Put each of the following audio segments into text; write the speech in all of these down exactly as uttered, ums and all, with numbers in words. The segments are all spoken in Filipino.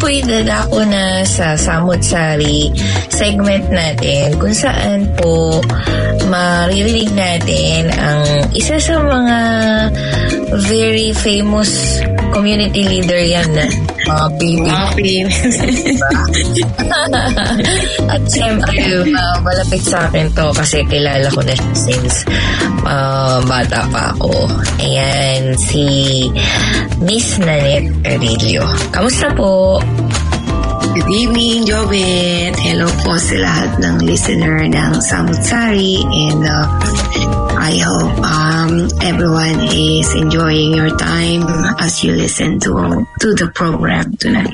way, dadako na sa Samut-Sari segment natin kung saan po maririnig natin ang isa sa mga very famous community leader yan na mga baby. At siyempre, uh, malapit sa akin to kasi kilala ko na siya since uh, bata pa ako. Ayan, si Miss Nanette Arillo. Kamusta po? Good evening, Jobet. Hello po sa lahat ng listener ng Samut-Sari, and uh, I hope um, everyone is enjoying your time as you listen to to the program tonight.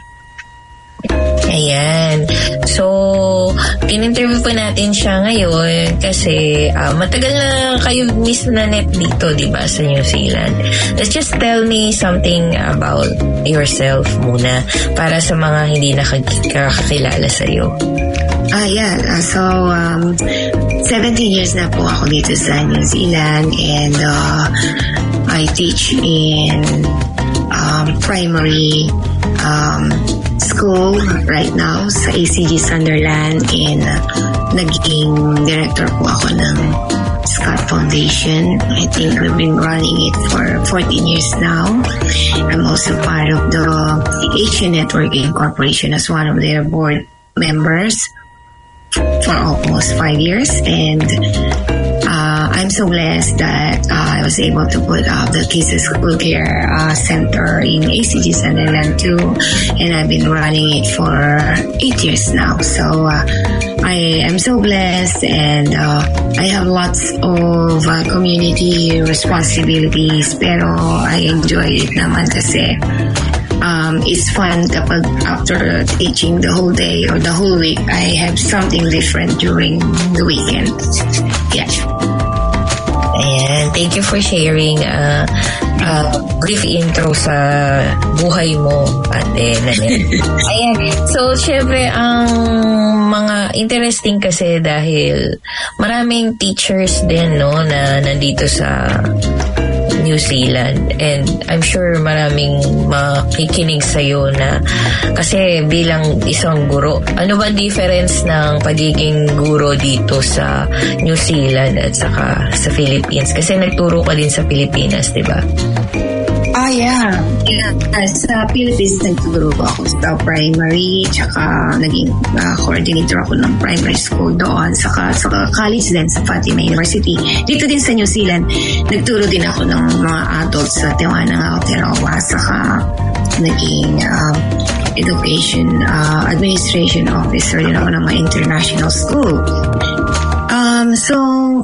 Ayan. So, in-interview po natin siya ngayon kasi uh, matagal na kayo, Miss Nanette, dito, di ba, sa New Zealand. Let's just tell me something about yourself muna para sa mga hindi nakakilala sa'yo. Ah, yeah. Uh, so, um, seventeen years na po ako dito sa New Zealand, and uh, I teach in um, primary um, school right now sa A C G Sunderland, and uh, naging director po ako ng Scott Foundation. I think we've been running it for fourteen years now. I'm also part of the Asian Networking Corporation as one of their board members for almost five years, and uh, I'm so blessed that uh, I was able to put up the Kids School Care uh, Center in A C G Sunderland too, and I've been running it for eight years now. So uh, I am so blessed, and uh, I have lots of uh, community responsibilities, pero I enjoy it naman kasi Um, it's fun kapag after teaching the whole day or the whole week, I have something different during the weekend. Yeah. Ayan. Thank you for sharing uh, uh, brief intro sa buhay mo, Ate Nanette. Ayan. So, syempre, ang mga interesting kasi dahil maraming teachers din, no, na nandito sa New Zealand, and I'm sure maraming makikinig sa'yo na kasi bilang isang guro, ano ba difference ng pagiging guro dito sa New Zealand at saka sa Philippines? Kasi nagturo ka din sa Pilipinas, di ba? Ah, yeah. yeah. Sa Philippines, nagturo ako sa primary, tsaka naging uh, coordinator ako ng primary school doon, saka sa college din sa Fatima University. Dito din sa New Zealand, nagturo din ako ng mga adults sa Tiwana, Aotearoa, saka naging uh, education uh, administration officer din ako ng mga international school. Um, so,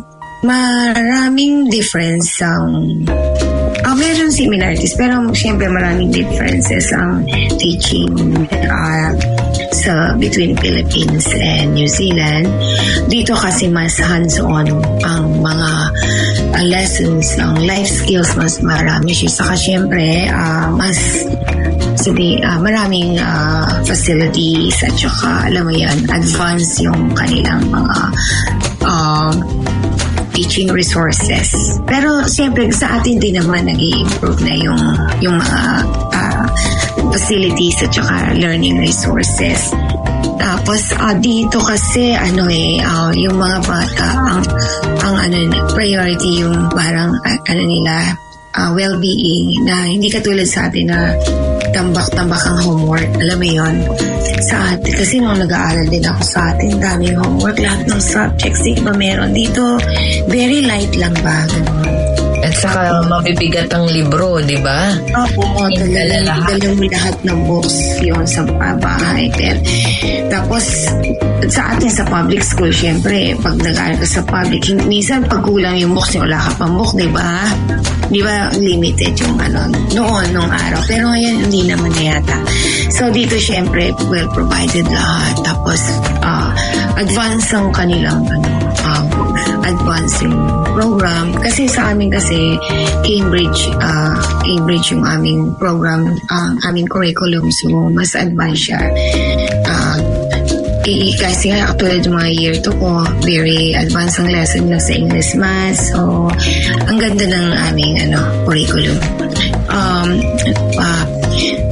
maraming difference ang Uh, meron similarities, pero siyempre maraming differences ang teaching uh, sa between Philippines and New Zealand. Dito kasi mas hands-on ang mga uh, lessons, ang life skills, mas marami siya. Saka siyempre, uh, mas sabi, uh, maraming uh, facilities at saka, alam mo yan, advance yung kanilang mga uh, teaching resources. Pero siyempre sa atin din naman nag-i-improve na yung yung mga uh, facilities at saka learning resources. Tapos uh, dito kasi ano eh uh, yung mga bata ang ang ano priority yung parang uh, ano nila uh, well-being, na hindi katulad sa atin na tambak-tambak ang homework. Alam mo yun? Sa atin, kasi nung nag-aaral din ako sa atin, daming homework, lahat ng subjects, di ba meron? Dito, very light lang ba? Ganun. At saka mabibigat ang libro, di ba? Oo, dalang mo lahat ng books yun sa bahay. Pero, tapos, sa atin sa public school, syempre, pag nag-aaral ka sa public, minsan pag kulang yung books niya, wala ka pang book, di ba? Di ba, limited yung ano, noon, nung araw. Pero ngayon, hindi naman na yata. So, dito, syempre, well provided lahat. Tapos, uh, advance ang kanilang, ano, um, advance yung program. Kasi sa amin kasi, Cambridge, uh, Cambridge yung aming program, ang uh, aming curriculum. So, mas advanced siya. Uh, I, kasi nga, actually, yung mga year to ko, very advanced ang lesson na sa English Math. So, ang ganda ng aming ano, curriculum. Um, uh,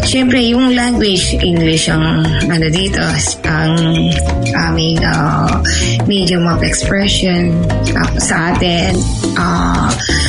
syempre, yung language, English ang ano dito, ang aming uh, medium of expression uh, sa atin. Uh,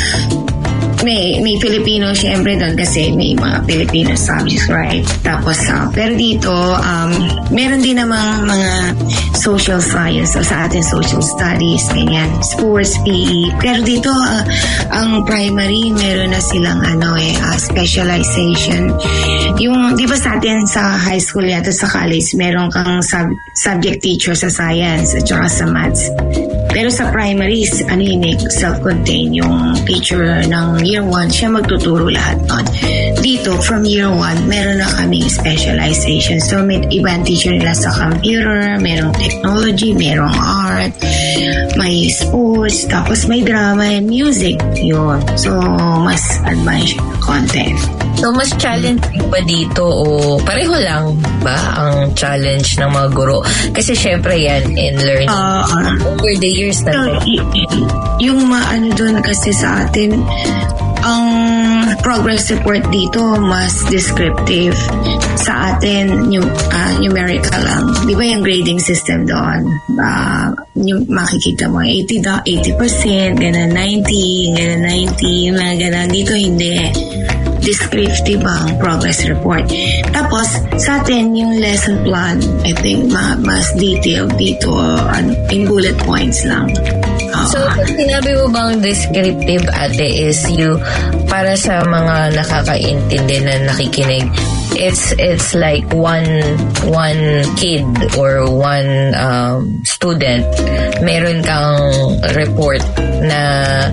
may may Filipino syempre doon kasi may mga Filipino subjects, right? Tapos, uh, pero dito, um, meron din namang mga social science, so sa atin social studies, ganyan, sports, P E. Pero dito, uh, ang primary, meron na silang ano eh, uh, specialization. Yung, di ba sa atin sa high school yata sa college, meron kang sub- subject teacher sa science at saka sa maths. Pero sa primaries, ano yun eh, self-contained. Yung teacher ng year one, siya magtuturo lahat nun. Dito, from year one, meron na kaming specialization. So, may ibang teacher nila sa computer, merong technology, merong art, may sports, tapos may drama and music. Yun. So, mas advanced content. So, mas challenging ba dito o pareho lang ba ang challenge ng mga guro? Kasi syempre yan in learning. Uh, uh, over the years na. So, y- y- yung maano doon kasi sa atin, ang progress report dito mas descriptive. Sa atin, yung, uh, numerical lang. Di ba yung grading system doon? Uh, yung makikita mo, eighty, eighty percent, gano'n ninety, gano'n ninety, yung mga gano'n. Dito hindi. Descriptive ang progress report. Tapos, sa atin, yung lesson plan, I think, ma- mas detailed dito, uh, in bullet points lang. Uh, so, sinabi mo bang descriptive, ate, is you, para sa mga nakakaintindi na nakikinig, it's it's like one one kid or one um, student, meron kang report na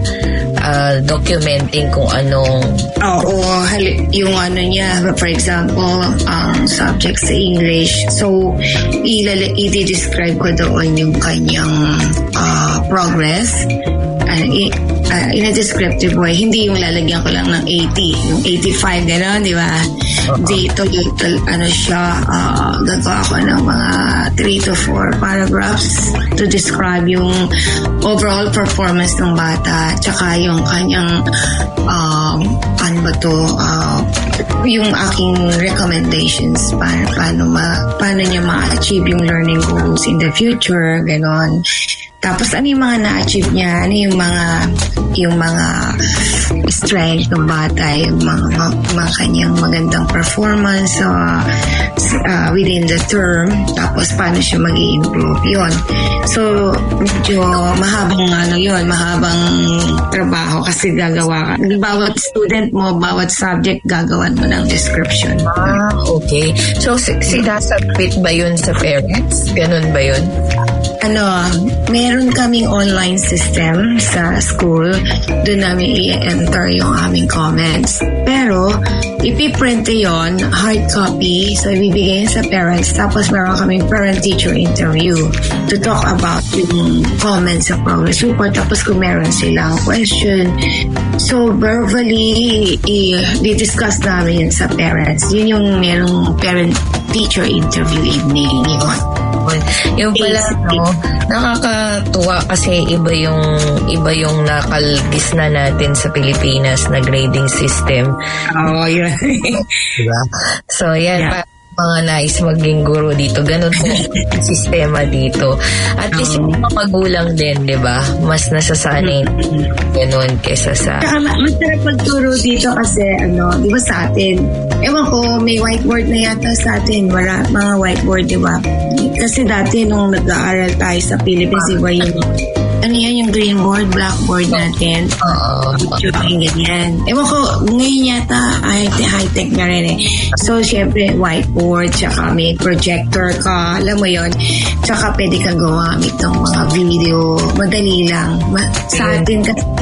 uh, documenting kung anong oo, hali, yung ano niya, for example, ang um, subject sa English, so ilala, i-describe ko doon yung kanyang uh, progress uh, i, uh, in a descriptive way, hindi yung lalagyan ko lang ng eighty, yung eighty-five, gano'n, di ba? Uh-huh. Dito, dito, ano siya, uh, gagawa ko ng mga three to four paragraphs to describe yung overall performance ng bata, tsaka yung kanyang um, ano ba to, uh, yung aking recommendations paano, paano, ma, paano niya ma-achieve yung learning goals in the future, gano'n. Tapos ano yung mga na-achieve niya, ano yung mga yung mga strength ng bata, yung mga, mga, mga kanyang magandang performance uh, uh, within the term, tapos paano siya mag-i-improve yun. So medyo mahabang ano yun, mahabang trabaho kasi gagawa ka. Bawat student mo, bawat subject, gagawan mo ng description. Ah, okay. So sinasubmit ba yun sa parents? Ganun ba yun? Ano, meron kaming online system sa school. Doon namin i-enter yung aming comments. Pero, ipiprint yon hard copy. So, ibibigay sa parents. Tapos, meron kaming parent-teacher interview to talk about yung comments sa progress report. Tapos, kung meron silang question. So, verbally, i-discuss namin yun sa parents. Yun yung merong parent-teacher interview evening. Yun. Yung pala, no, nakakatuwa kasi iba yung iba yung nakalgis na natin sa Pilipinas na grading system. Oh, yun. Diba? So, yan, yeah. Pa, mga nais maging guro dito. Ganun po ang sistema dito. At least yung mga magulang din, di ba? Mas nasasanay ganun kesa sa... Saka masarap magturo dito kasi, ano, di ba sa atin, ewan ko, may whiteboard na yata sa atin. Wala, mga whiteboard, di ba? Kasi dati nung nag-aaral tayo sa Philippines, iba yung ano yan, yung green board, blackboard natin. Oo. Uh, yung ganyan. Ewan ko, ngayon yata, high-tech na rin eh. So, syempre, whiteboard, tsaka may projector ka, alam mo yon, tsaka pwede kang gumamit ng mga video, madali lang. Ma- sa atin,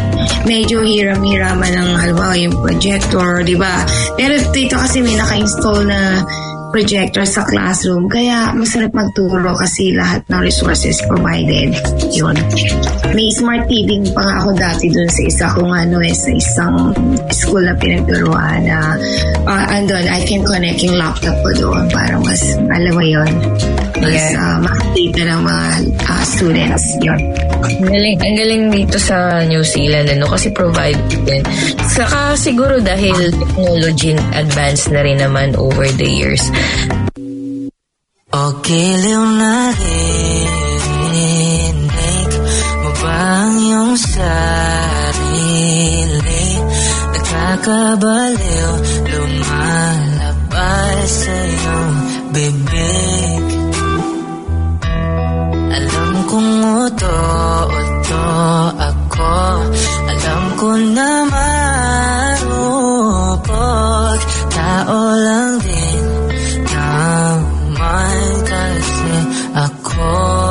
medyo hiram-hiraman ng, halimbawa, yung projector, di ba? Pero dito kasi may naka-install na projector sa classroom. Kaya masarap magturo kasi lahat ng resources provided. Yun. May smart T V pa nga ako dati dun sa isa kung ano eh, sa isang school na pinagturuan na uh, andun, I can connect yung laptop ko doon para mas, alam mo yun, mas yeah. uh, makikita ng mga uh, students. Yun. Ang galing, ang galing dito sa New Zealand, ano, kasi provide din. Saka siguro dahil technology advanced na rin naman over the years. Okay, liw na rinig mo ba ang iyong sarili? Nakakabaliw, lumalabas sa iyong bibig. Alam kong uto-uto ako, alam ko na marupok, tao lang din naman kasi ako.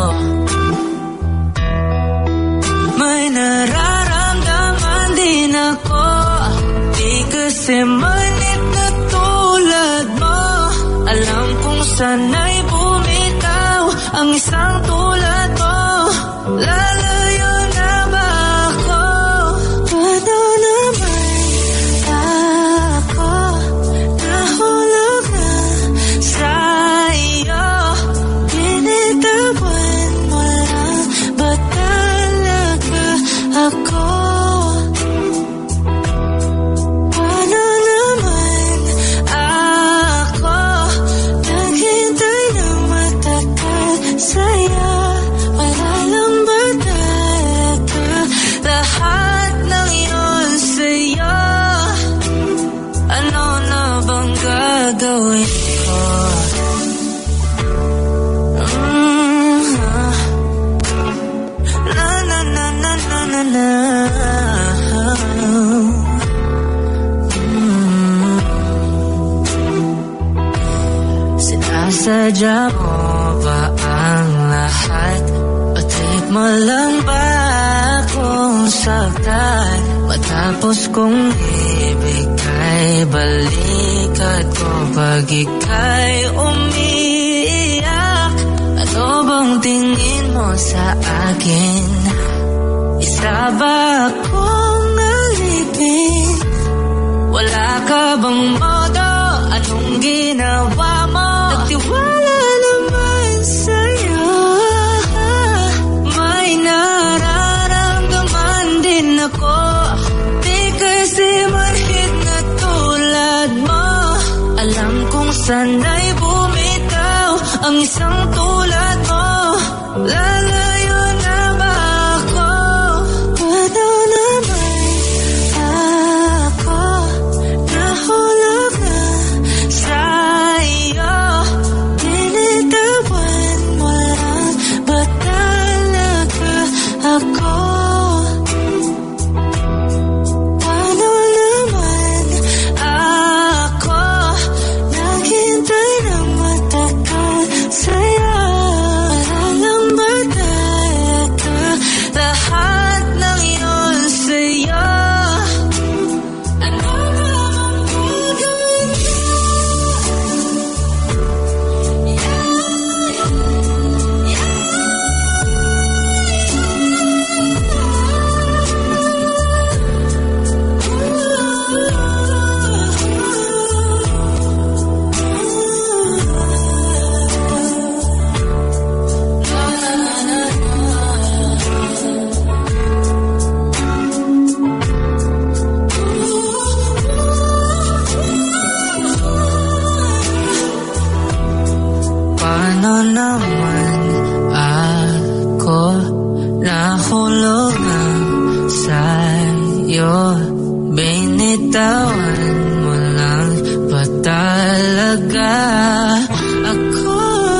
May nararamdaman din ako, di kasi manit na tulad mo. Alam kong sana'y bumitaw ang isang tulad mo. Lalayo na ba ako? Paano naman ako nahulog na sa iyo? Binitawan mo lang ba talaga ako? Paano naman ako naghintay ng matagal sa'yo? Wala lang ba talaga lahat ng iyon sa'yo? Ano na bang gagawin ko? Mm-hmm. Na na na na na na na. Mm-hmm. Sinasadya mo ba ang lahat? O trip mo lang ba akong saktan? Matapos kong ibigay balikat ko pag ika'y umiiyak. Ano bang tingin mo sa akin? Isa ba akong alipin? Wala ka bang modo? Anong ginawa mo? Nagtiwala naman sa'yo. May nararamdaman din ako, di kasi manhid na tulad mo. Alam kong sana'y bumitaw ang isang tulad mo. Lalayo na ba ako? Paano naman ako nahulog na sa iyo? Binitawan mo lang ba talaga ako? Paano naman ako naghintay ng matagal sa'yo? Wala lang ba talaga lahat ng iyon sa'yo? Ano naman gagawin ko? Paano naman ako nahulog na sa'yo? Binitawan mo lang ba talaga ako?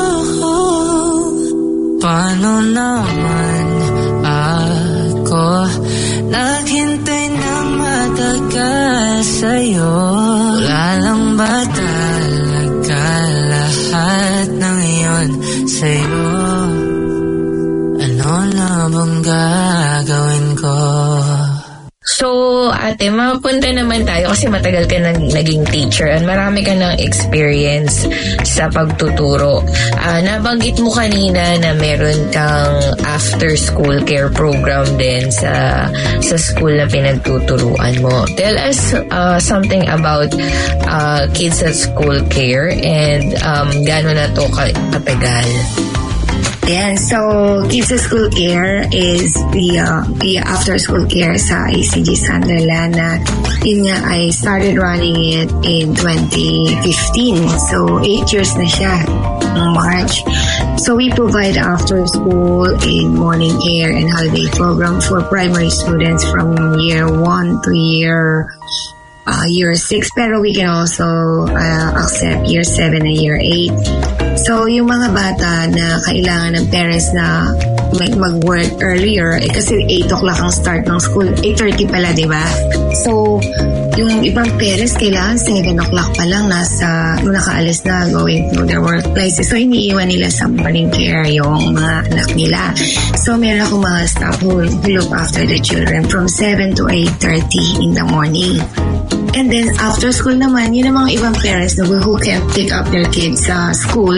Paano naman ako naghintay ng matagal sa'yo? Wala lang ba talaga lahat ng iyon sa'yo? Ano na bang gagawin ko? So, ate, mapunta naman tayo kasi matagal ka nang naging teacher at marami ka ng experience sa pagtuturo. Uh, nabanggit mo kanina na meron kang after-school care program din sa sa school na pinagtuturuan mo. Tell us uh, something about uh, kids at school care and um, gaano na to katagal? Ayan, so Kids School Care is the, uh, the after-school care sa A C G Sunderland na yun nga, I started running it in twenty fifteen. So, eight years na siya ng March. So, we provide after-school in morning care and holiday program for primary students from year one to year uh, year six. Pero we can also uh, accept year seven and year eight. So, yung mga bata na kailangan ng parents na mag-work earlier, eh, kasi eight o'clock ang start ng school, eight thirty pala, di ba? So, yung ibang parents, kailangan seven o'clock pa lang nasa, nakaalis na going to their workplaces. So, iniiwan nila sa morning care yung mga anak nila. So, meron akong mga staff who look after the children from seven to eight thirty in the morning. And then, after school naman, yun ang mga ibang parents na who can pick up their kids sa school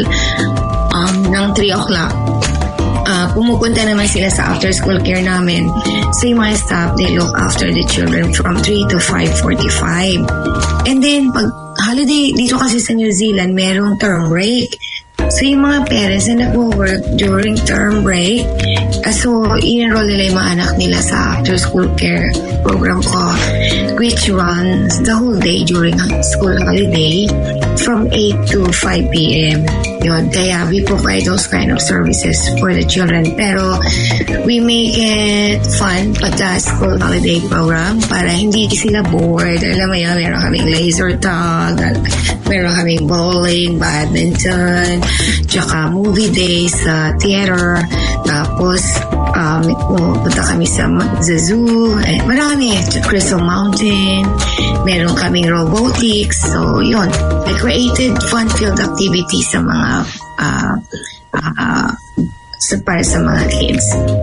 um, ng three o'clock. Uh, pumupunta naman sila sa after-school care namin. So, yung mga staff, they look after the children from three to five forty-five. And then, pag holiday, dito kasi sa New Zealand, merong term break. So, yung mga parents na nag-work during term break, uh, so, in-enroll nila yung mga anak nila sa after-school care program ko, which runs the whole day during school holiday from eight to five p.m. Yun, kaya we provide those kind of services for the children. Pero, we make it fun pagka school holiday program para hindi sila bored. Alam mo yun, meron kaming laser tag, meron kaming bowling, badminton, tsaka movie days sa theater, tapos um, pupunta kami sa, sa zoo, eh, marami, Crystal Mountain, meron kaming robotics, so yun, I created fun-filled activities sa mga uh, uh, sa, para sa mga kids.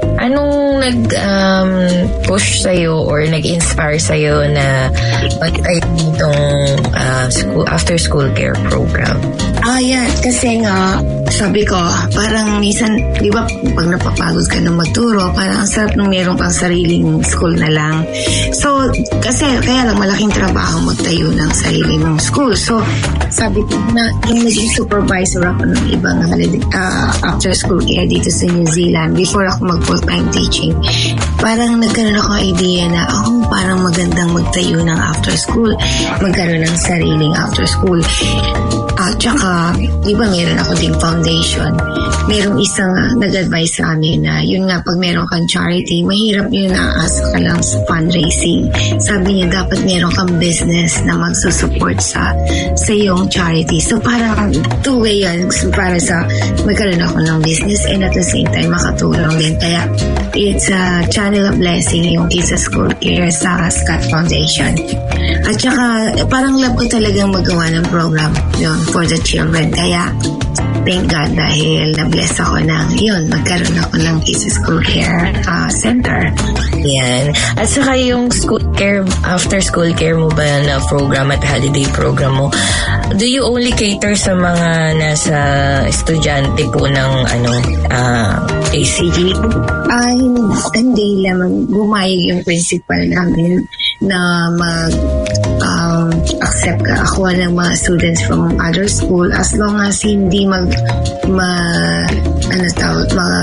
Anong nag-push um, sa'yo or nag-inspire sa'yo na mag-try itong uh, school, after-school care program? Ah, yeah. Kasi nga, sabi ko, parang minsan, di ba, pag napapagod ka na magturo, parang ang sarap nung meron pang sariling school na lang. So, kasi, kaya lang malaking trabaho magtayo ng sarili mong school. So, sabi ko na, yung naging supervisor ako ng ibang uh, after-school care dito sa New Zealand, before ako mag-full-time teaching, parang nagkaroon ako idea na, oh, parang magandang magtayo ng after-school, magkaroon ng sariling after-school. At uh, tsaka, di ba meron ako ding foundation, merong isang uh, nag-advise sa amin na yun nga, pag meron kang charity, mahirap yun na ask ka lang sa fundraising. Sabi niya, dapat meron kang business na magsusupport sa sa iyong charity. So parang two-way yan, so, para sa magkaroon ako ng business and at the same time makatulong din. Kaya it's a channel of blessing yung Kids School Care sa Scott Foundation. At saka parang love ko talagang magawa ng program yun for the children. Kaya thank God dahil na-bless ako ng yun, magkaroon ako ng Kids School Care uh, Center. Yan. At saka yung school care, after school care mo ba na program at holiday program mo, do you only cater sa mga nasa estudyante po ng ano uh, A C G? Ay, hindi lamang gumayag yung principal namin na mag um, accept ka ako ng mga students from other school as long as hindi mag ma ano tawag mga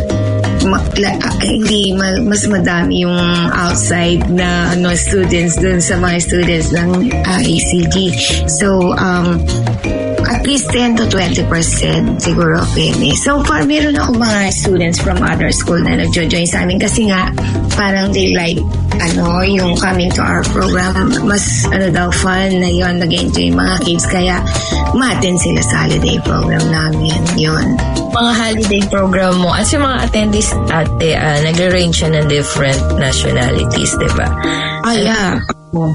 ma, la, uh, hindi ma, mas madami yung outside na ano students dun sa mga students ng uh, A C G. So um at least ten to twenty percent siguro pwede. So far, meron ako mga students from other school na nag-join sa amin kasi nga parang they like ano, yung coming to our program. Mas ano daw fun na yun, nag-enjoy mga kids. Kaya ma-attend sila sa holiday program namin. Yun. Mga holiday program mo, as yung mga attendees ate, uh, nag-range siya ng different nationalities, diba? Ah, yeah. Oh.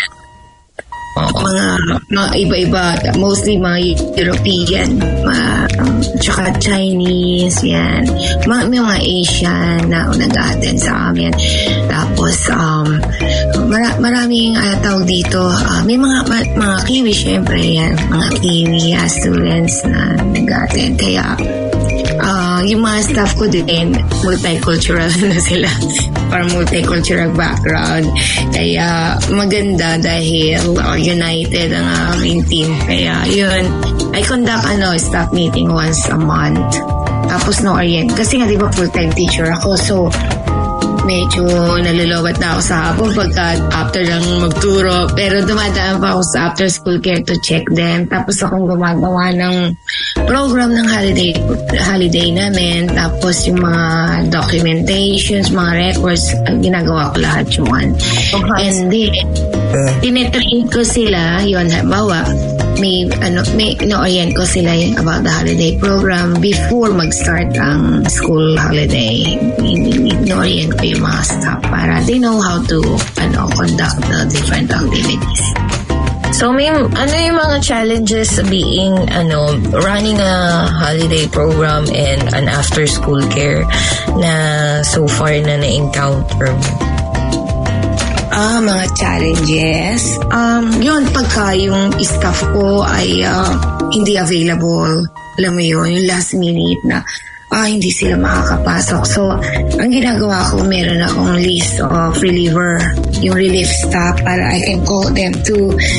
Mga, mga iba-iba, mostly mga European, mga, um, tsaka Chinese, yan. Mga, mga Asian na nag-attend sa amin. Tapos, um, mara, maraming uh, tawag dito, uh, may mga, ma, mga Kiwi, syempre, yan. Mga Kiwi uh, students na nag-attend. Kaya, Uh, yung mga staff ko din, multicultural na sila. Parang multicultural background. Kaya maganda dahil uh, united ang aming team. Kaya yun, I conduct ano, staff meeting once a month. Tapos no orient. Kasi nga, di ba, full-time teacher ako. So, medyo nalulowat na ako sa hapon pagka after lang magturo. Pero dumadaan pa ako sa after school care to check them. Tapos akong gumagawa ng program ng holiday holiday namin. Tapos yung mga documentations, mga records, ginagawa ko lahat yun. Okay. And then, uh. tinitrain ko sila, yun, halimbawa, may ano may ino-orient ko sila about the holiday program before mag-start ang school holiday. Ino-orient ko yung mga staff para they know how to ano conduct the different activities. So, may, ano yung mga challenges being, ano, running a holiday program and an after-school care na so far na na-encounter mo? Ah, mga challenges. Um, yun, pagka yung staff ko ay uh, hindi available, alam mo yun, yung last minute na ah, hindi sila makakapasok. So, ang ginagawa ko, meron akong list of reliever, yung relief staff para I can call them to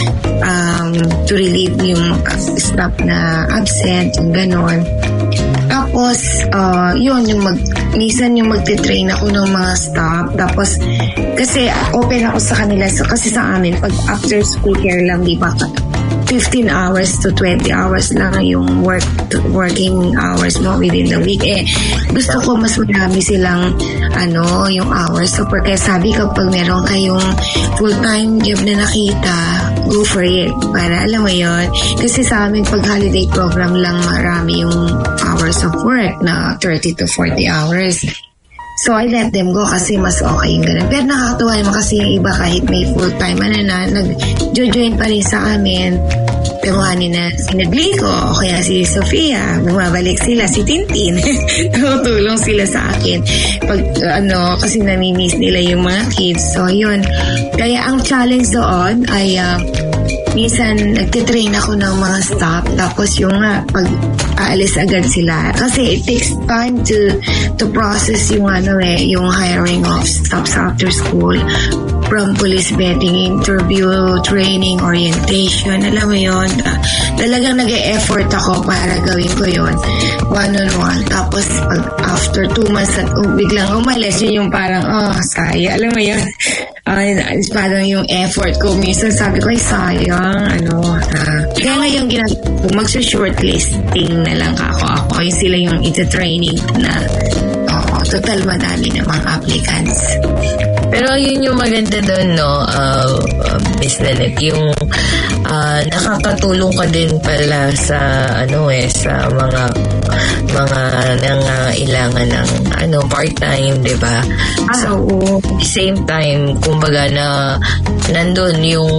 um, to relieve yung staff na absent, yung ganon. Tapos, uh, yun, yung mag, minsan yung magte-train ako ng mga staff. Tapos, kasi open ako sa kanila. So, kasi sa amin, pag after school care lang, di ba, fifteen hours to twenty hours lang yung work working hours mo within the week. Eh, gusto ko mas marami silang, ano, yung hours. So, kaya sabi ko, pag meron kayong full-time job na nakita, go for it. Para, alam mo yun. Kasi sa amin, pag holiday program lang, marami yung hours of work na thirty to forty hours. So, I let them go kasi mas okay yung ganun. Pero nakakatuwa naman kasi yung iba kahit may full-time ano na, nag-join pa rin sa amin. Gawa ni na si Naglico o kaya si Sofia. Bumabalik sila, si Tintin. Tutulong sila sa akin. Pag, uh, ano, kasi namimiss nila yung mga kids. So, yun. Kaya ang challenge doon ay uh, minsan nagtitrain ako ng mga staff tapos yung nga pag aalis agad sila kasi it takes time to to process yung ano eh yung hiring of staffs after school, from police vetting, interview, training, orientation, alam mo yun, uh, talagang nag-e-effort ako para gawin ko yun one on one. Tapos pag after two months at uh, biglang umalis, yun yung parang oh saya, alam mo yun, uh, parang yung effort ko minsan sabi ko ay sayang ano, uh, kaya ngayon ginagawa ko magsa-shortlisting na lang ako ako yung sila yung ita-training na oh, total madami namang applicants. Pero yun yung maganda doon, no, uh, uh, Miss Nanette, yung uh, nakakatulong ka din pala sa, ano eh, sa mga mga nangailangan ng, ano, part-time, di ba? Ah, so, oo. At the same time, kumbaga na nandun yung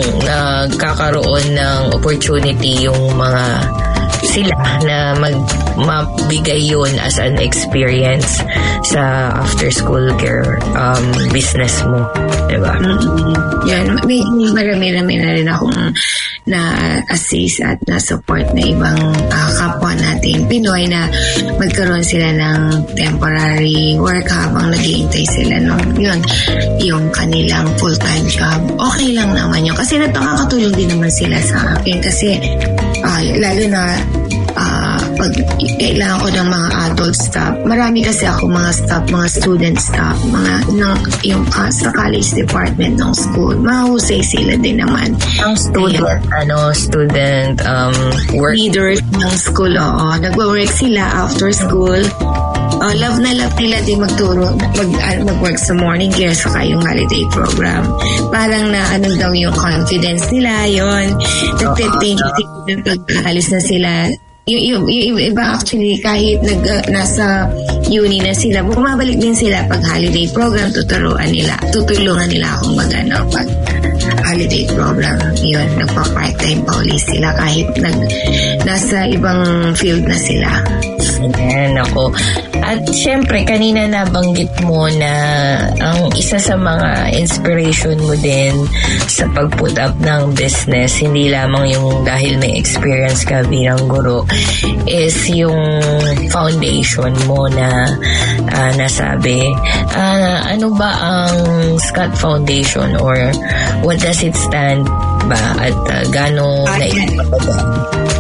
nagkakaroon ng opportunity yung mga sila na mag mabigay yun as an experience sa after school care um, business mo, diba? Mm-hmm. Yan, may marami-rami na rin akong na-assist at na-support na ibang uh, kapwa natin Pinoy na magkaroon sila ng temporary work habang naghihintay sila nung yun, yung kanilang full-time job. Okay lang naman yun kasi nakakatulong din naman sila sa akin kasi uh, lalo na uh, pag kailangan ko ng mga adult staff. Marami kasi ako mga staff, mga student staff, mga ng, yung uh, sa college department ng school. Mahusay sila din naman. Ang student, Ayan. ano, student um, work. Leaders ng school, oo. Nagwo-work sila after school. Uh, love na love nila din magturo, mag, uh, mag-work sa morning care saka yung holiday program. Parang na ano daw yung confidence nila, yun. Nag-think uh, pag-alis na sila. Yung, yung, yung iba actually kahit nag, uh, nasa uni na sila, bumabalik din sila pag holiday program, tuturuan nila, tutulungan nila akong mag-ano pag holiday program. Yun, nagpa-part-time pa ulit sila kahit nag, nasa ibang field na sila. Ayan, ako. At syempre, kanina nabanggit mo na ang isa sa mga inspiration mo din sa pag-put up ng business, hindi lamang yung dahil may experience ka bilang guro, is yung foundation mo na uh, nasabi. Uh, ano ba ang Scott Foundation or what does it stand ba? At uh, gano'n na ipapagod?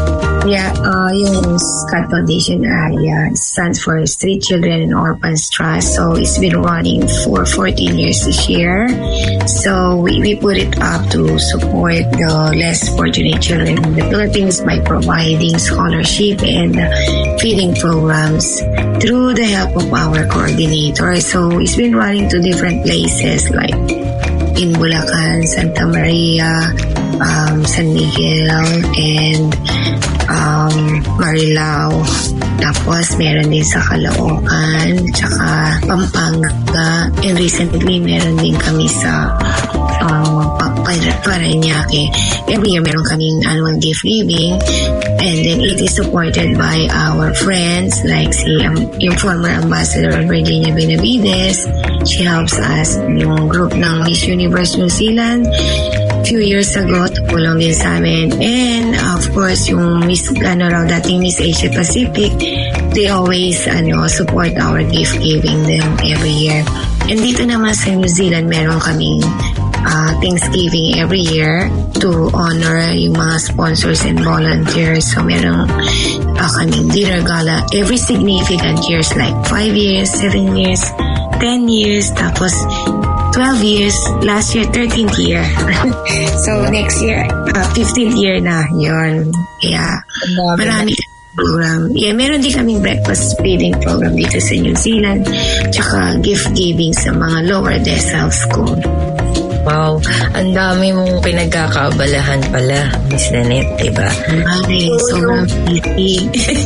Yeah, uh, yung Scott Foundation ay uh, stands for Street Children and Orphans Trust. So it's been running for fourteen years this year. So we, we put it up to support the less fortunate children in the Philippines by providing scholarship and feeding programs through the help of our coordinator. So it's been running to different places like in Bulacan, Santa Maria, um, San Miguel, and um, Marilao. Tapos meron din sa Caloocan, tsaka Pampanga, and recently meron din kami sa um, Parañaque. Every year meron kaming annual gift giving, and then it is supported by our friends like si um, yung former ambassador Virginia Benavides. She helps us yung group ng Miss Universe New Zealand few years ago, tulong din sa amin. And of course, yung Miss, ano raw, dating Miss Asia Pacific, they always ano support our gift giving them every year. And dito naman sa New Zealand, meron kaming uh, Thanksgiving every year to honor yung mga sponsors and volunteers. So meron uh, kaming dinner gala every significant years like five years, seven years, ten years, tapos twelve years, last year, thirteenth year. So, next year, uh, fifteenth year na, yun. Yeah. Marami program. Yeah, meron din kaming breakfast feeding program dito sa New Zealand, tsaka gift giving sa mga lower decile school. Wow, ang dami mong pinagkakaabalahan pala, Miss Nanette, diba? Ay, sobrang busy.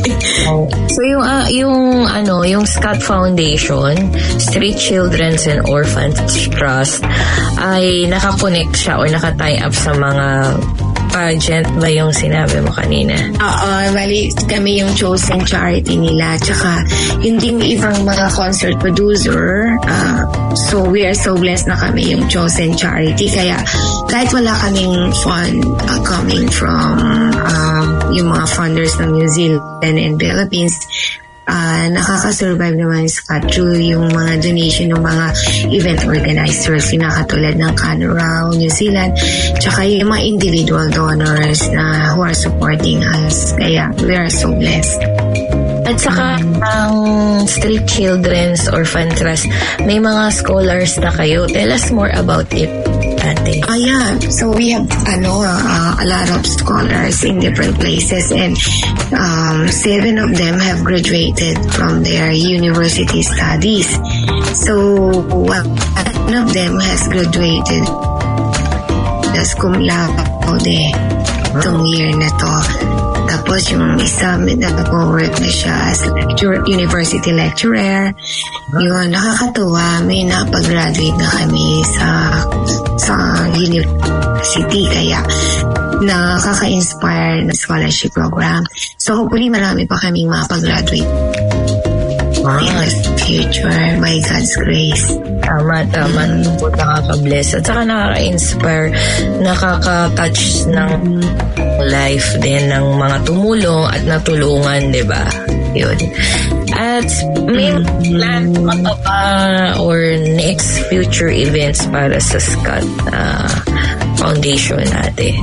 So yung uh, yung ano, yung Scott Foundation, Street Children's and Orphans Trust ay nakakonect siya o naka-tie up sa mga pageant ba yung sinabi mo kanina? Oo, bali kami yung chosen charity nila. Tsaka yung ding ibang mga concert producer. Uh, so we are so blessed na kami yung chosen charity. Kaya kahit wala kaming fund uh, coming from um, yung mga funders ng New Zealand and Philippines, Uh, nakaka-survive naman sa through yung mga donation ng mga event organizers, yung katulad ng Canora, New Zealand, tsaka yung mga individual donors na who are supporting us. Kaya we are so blessed. At saka mm. ang Street Children's Orphan Trust, may mga scholars na kayo. Tell us more about it, ate. Ah, yeah. So we have ano, uh, a lot of scholars in different places, and um, seven of them have graduated from their university studies. So one of them has graduated as cum laude itong year na to. Tapos yung isa, nag-work na siya as lecturer, university lecturer. Yun, nakakatuwa. May napag-graduate na kami sa sa university. Kaya nakaka-inspire na scholarship program. So hopefully marami pa kaming mapag-graduate wow. in the future by God's grace. Tama, tama. Mm. Nakaka-bless. At saka nakaka-inspire, nakaka-touch ng life din ng mga tumulong at natulungan, di ba? Yun. At may plan pa ba or next future events para sa Scott uh, Foundation natin?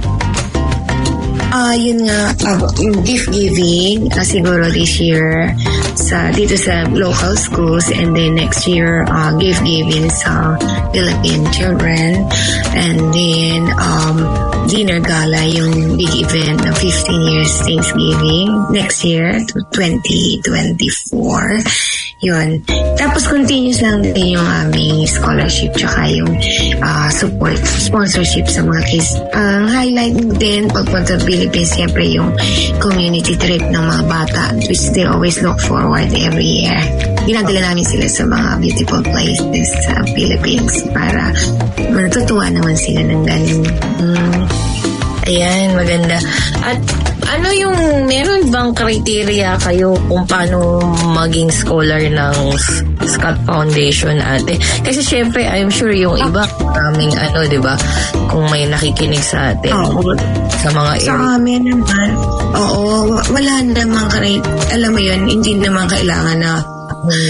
Ah, uh, yun nga, uh, yung gift giving uh, siguro this year sa dito sa local schools, and then next year uh, gift giving sa Philippine children, and then um, dinner gala, yung big event na fifteen years Thanksgiving next year to twenty twenty-four. Yun. Tapos continuous lang din yung aming scholarship tsaka yung uh, support, sponsorship sa mga kids. Ang uh, highlight din pagpunta sa Philippines, siyempre yung community trip ng mga bata, which they always look forward every year. Ginadala namin sila sa mga beautiful places sa Philippines para matutuwa naman sila ng ganun. Mm. Ayan, maganda. At ano yung, meron bang criteria kayo kung paano maging scholar ng Scott Foundation, ate? Kasi syempre, I'm sure yung iba, maraming ano, di ba? Kung may nakikinig sa atin. Oo. Sa mga area. Sa amin naman, oo, wala namang criteria. Alam mo yun, hindi naman kailangan na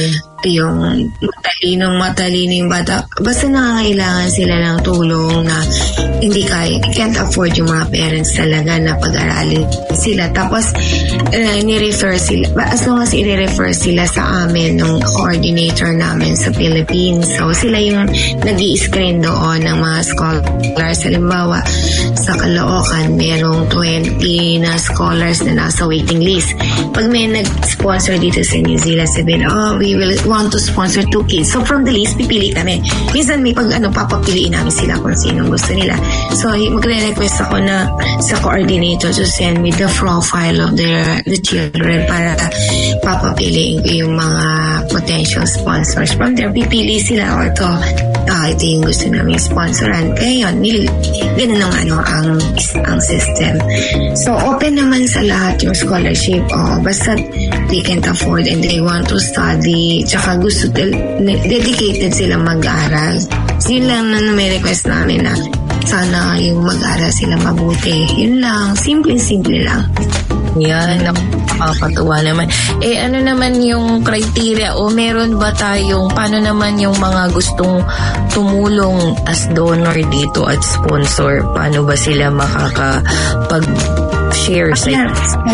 yung matalinong matalino yung bata. Basta nangangailangan sila ng tulong na hindi kaya, can't afford yung mga parents talaga na pag-aralin sila. Tapos, uh, ni-refer sila, as long as i-refer sila sa amin ng coordinator namin sa Philippines. So, sila yung nag-i-screen doon ng mga scholars. Halimbawa, sa Caloocan, merong twenty na scholars na nasa waiting list. Pag may nag-sponsor dito sa New Zealand, sabihin, oh, we will want to sponsor two kids. So, from the list, pipili kami. Minsan may pag ano, papapiliin namin sila kung sino gusto nila. So, magre-request ako na sa coordinator to send me the profile of their the children para papapiliin ko yung mga potential sponsors. From there, pipili sila or to, ah, ito yung gusto namin sponsoran. Kaya yun, nil, ganun ang ano, ang, ang system. So, open naman sa lahat yung scholarship. Oh, basta they can't afford and they want to study. Tsaka gusto, dedicated sila mag-aral. Yun lang na may request namin na sana yung mag-aral sila mabuti. Yun lang. Simple-simple lang. Yan, nakakatuwa naman. Eh, ano naman yung criteria o meron ba tayong, paano naman yung mga gustong tumulong as donor dito at sponsor? Paano ba sila makakapag-share sa yeah.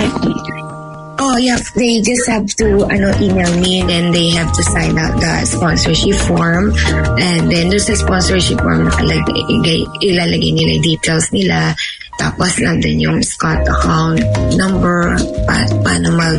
Oh, yeah. They just have to ano, email me and then they have to sign out the sponsorship form. And then there's a sponsorship form na ilalagay, ilalagay nila details nila. Tapos nandun yung Scott account number, pa, paano mag,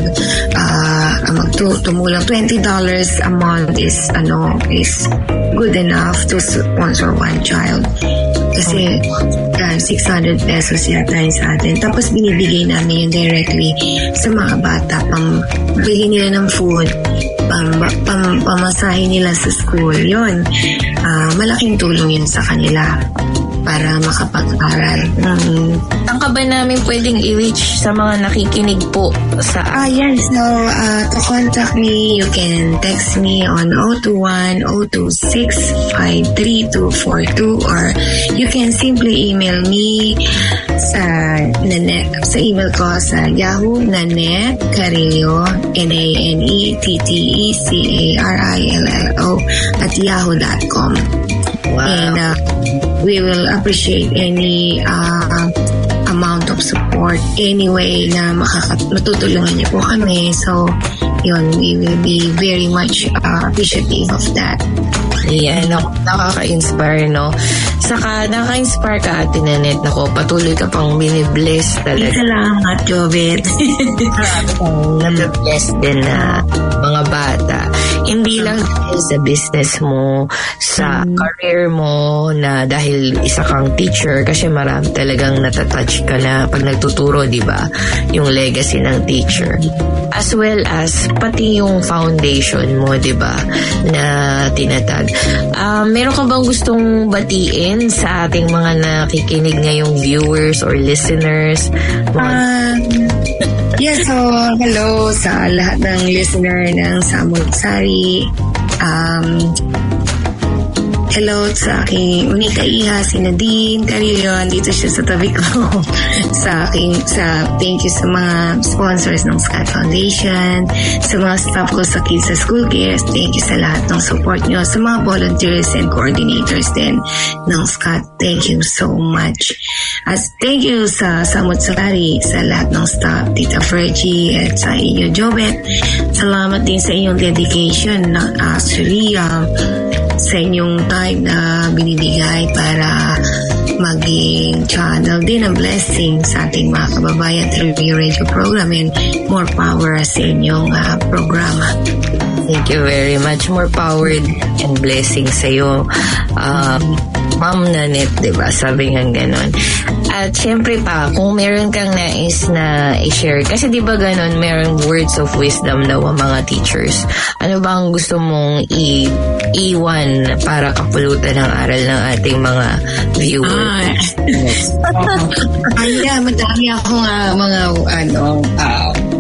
uh, magtumulong. twenty dollars a month is, ano, is good enough to sponsor one child. Kasi uh, six hundred pesos yata yun sa atin. Tapos binibigay namin yun directly sa mga bata. Pang bili nila ng food, pang, pang, pamasahe nila sa school. Yun, uh, malaking tulong yun sa kanila para makapag-aral. Mm. Saan ka ba namin pwedeng i-reach sa mga nakikinig po sa... Ah, yes. So, uh, to contact me, you can text me on zero two one zero two six five three two four two or you can simply email me sa Nanet, sa email ko sa Yahoo, Nanet Carillo, N A N E T T E C A R I L L O at yahoo dot com. Wow. And uh, we will appreciate any uh, amount of support anyway na makaka- matutulungan niyo po kami. So, yun, we will be very much uh, appreciative of that. Yan, nakaka-inspire, no? Saka, nakaka-inspire ka, Ate Nanet. Nako, patuloy ka pang binibless talaga. Salamat, Jobet. Marami kang nabibless din na mga bata. Hindi lang dahil sa business mo, sa mm. career mo, na dahil isa kang teacher, kasi marami talagang natatouch ka na pag nagtuturo, di ba? Yung legacy ng teacher. As well as, pati yung foundation mo, di ba? Na tinatag. Uh, meron ka bang gustong batiin sa ating mga nakikinig ngayong viewers or listeners? Uh, yeah, so hello sa lahat ng listener ng Samut-Sari. Um, hello sa aking unika iha, si Nadine Carillo. Dito siya sa tabi ko. sa aking, sa, thank you sa mga sponsors ng Scott Foundation, sa mga staff ko sa Kids sa School Cares. Thank you sa lahat ng support nyo. Sa mga volunteers and coordinators din ng Scott. Thank you so much. As thank you sa Samut-Sari, sa lahat ng staff, Tita Fergie, at sa inyo, Jobet. Salamat din sa inyong dedication na actually, um, sa inyong time na binibigay para maging channel din ng blessing sa ating mga kababayan through your radio program, and more power sa inyong uh, programa. Thank you very much. More power and blessing sa iyo, uh, Ma'am Nanet, diba? Sabi nga ganon. At syempre pa, kung meron kang nais na i-share, kasi diba ganon, meron words of wisdom daw ang mga teachers. Ano ba ang gusto mong i- iwan para kapulutan ng aral ng ating mga viewers? Ah, yeah, madami akong uh, mga ano, uh,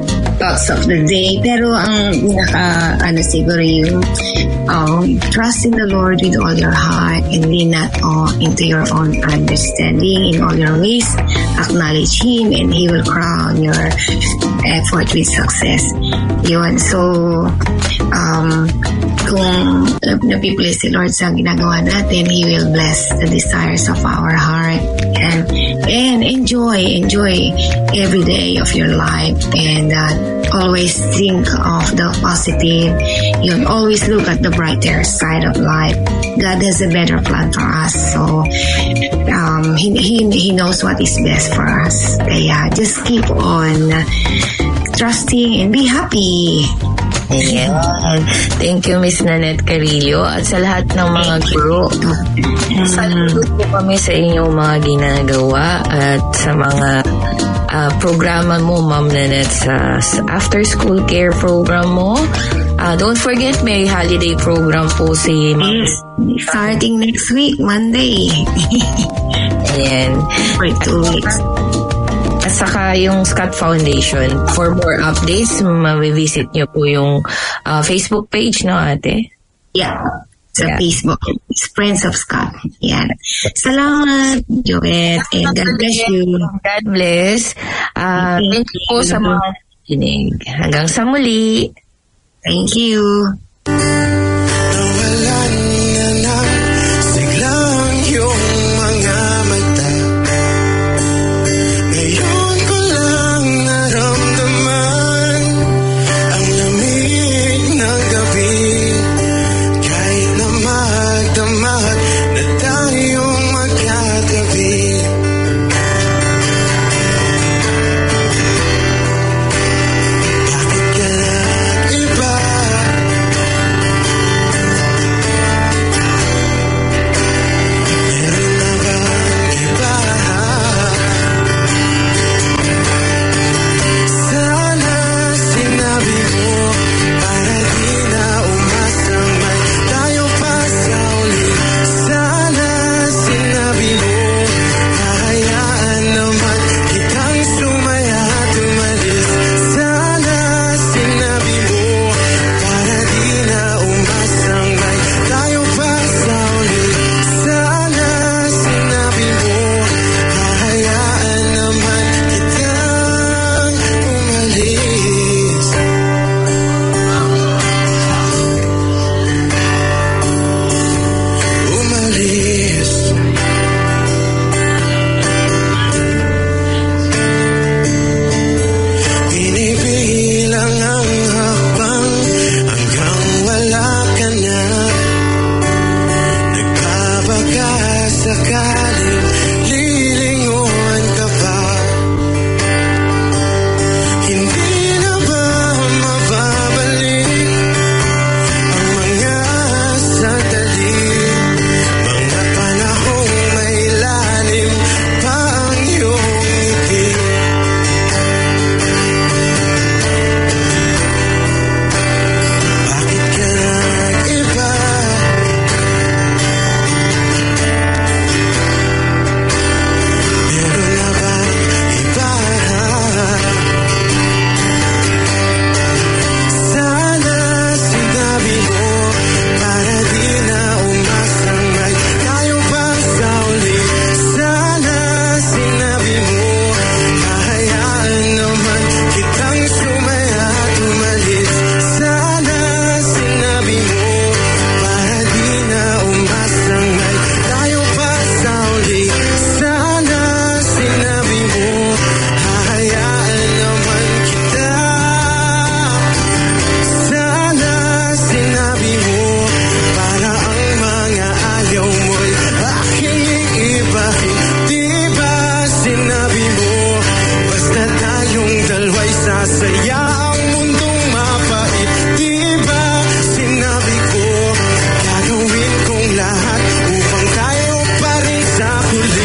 thoughts of the day. Pero ang naka, ano siguro yung um, trust in the Lord with all your heart and lean not all into your own understanding. In all your ways, acknowledge Him and He will crown your effort with success. Yun. So, um, kung napiplace si Lord sa ginagawa natin, He will bless the desires of our heart. And, and enjoy, enjoy every day of your life. And uh, always think of the positive. You always look at the brighter side of life. God has a better plan for us. So, um, he, he, he knows what is best for us. Kaya just keep on trusting and be happy. Ayan. Thank you, Miss Nanette Carillo. At sa lahat ng mga guro, saludo po kami sa inyong mga ginagawa at sa mga uh, programa mo, Ma'am Nanette, sa, sa after-school care program mo. Uh, don't forget, may holiday program po si Ma'am. Yes. Starting next week, Monday. Ayan. For two weeks. At saka yung Scott Foundation. For more updates, ma-visit nyo po yung uh, Facebook page, no, ate? Yeah. Sa Yeah. Facebook. It's Friends of Scott. Yan. Salamat, Joette. And God bless you. God bless. Uh, thank you po sa mga nakikinig. Hanggang sa muli. Thank you. Nawalan na ng siglang iyong mga mata. Ngayon ko lang naramdaman ang lamig ng gabi. Kahit na magdamag na tayong magkatabi. Bakit ka nag-iba? Meron na bang iba? Sana sinabi mo para di na umasang may tayo pa sa uli. Sana sinabi mo kahayaan naman kitang sumaya at umalis. Sana sinabi mo para di na umasang may tayo pa sa uli. Sana sinabi mo kahayaan naman kitang umalis. Umalis. Binibilang ang hakbang hanggang wala ka na. Nagkabaka sakaling lilingon ka pa. Hindi na ba mababalik ang mga sandali, mga panahong may lalim pa ang iyong ngiti? Bakit ka nag-iba? Meron na bang iba? Sana sinabi mo para di na umasang may tayo pa sa uli. Sana sinabi mo kahayaan naman kitang sumaya at umalis. Sana sinabi mo para di na umasang may tayo pa sa uli. Sana sinabi mo hahayaan naman kita. Sana sinabi mo para ang mga ayaw mo'y aking iibahin. Di ba sinabi mo basta tayong dalawa'y sasaya ang mundong mapait? Di ba sinabi ko gagawin kong lahat upang tayo pa rin sa huli?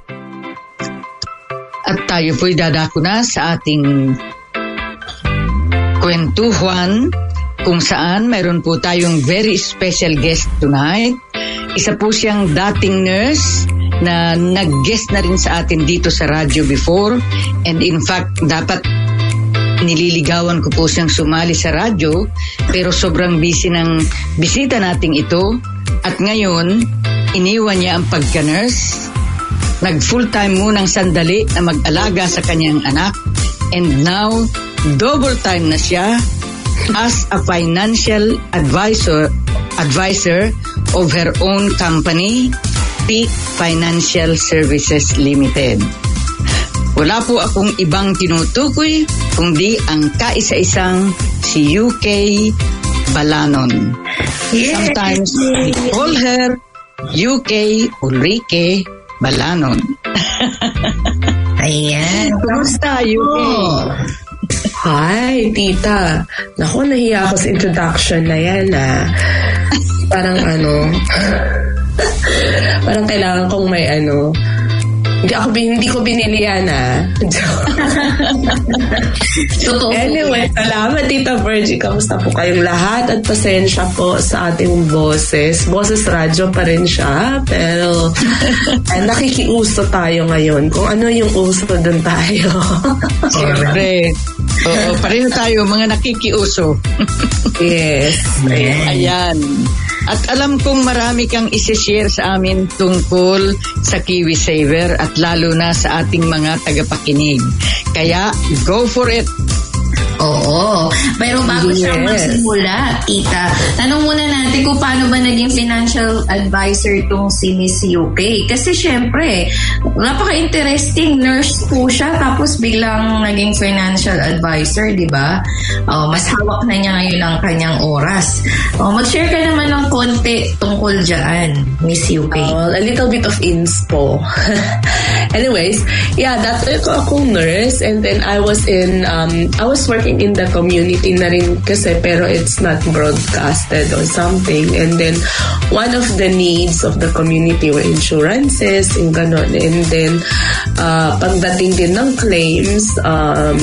At tayo po'y dadako na sa ating kwentuhan kung saan mayroon po tayong very special guest tonight. Isa po siyang dating nurse na nag-guest na rin sa atin dito sa radyo before. And in fact, dapat nililigawan ko po siyang sumali sa radyo, pero sobrang busy ng bisita nating ito. At ngayon, iniwan niya ang pagka-nurse. Nag full-time munang sandali na mag-alaga sa kanyang anak. And now, double time na siya as a financial advisor advisor of her own company, Peak Financial Services Limited. Wala po akong ibang tinutukoy kundi ang kaisa-isang si U K Balanon. Yes. Sometimes we call her U K Ulrike Balanon. Ayan. Kumusta, U K? Hi, tita. Naku, nahiya ako sa introduction na yan, ah. Parang ano, parang kailangan kong may ano, hindi ako hindi ko binili yan, ah. Totoo. Anyway, salamat Tita Virgie. Kamusta po kayong lahat? At pasensya po sa ating boses. Boses radyo pa rin siya, pero eh, nakikiuso tayo ngayon. Kung ano yung uso doon tayo. Siyempre. Oo, pareho tayo, mga nakikiuso. Yes. Ayan. Ayan. At alam kong marami kang isi-share sa amin tungkol sa Kiwi Saver at lalo na sa ating mga tagapakinig. Kaya, go for it! Oo. Pero bago Yes. siya magsimula, tita, tanong muna natin kung paano ba naging financial advisor tong si Miss U K. Kasi syempre, napaka-interesting. Nurse po siya, tapos biglang naging financial advisor, di ba? Oh, mas hawak na niya ngayon ang kanyang oras. Oh, mag-share ka naman ng konti tungkol dyan, Miss U K. Well, a little bit of inspo. Anyways, yeah, dati ko akong nurse and then I was in, um, I was working in the community na rin kasi pero it's not broadcasted or something. And then one of the needs of the community were insurances and ganon. And then uh, pagdating din ng claims, um,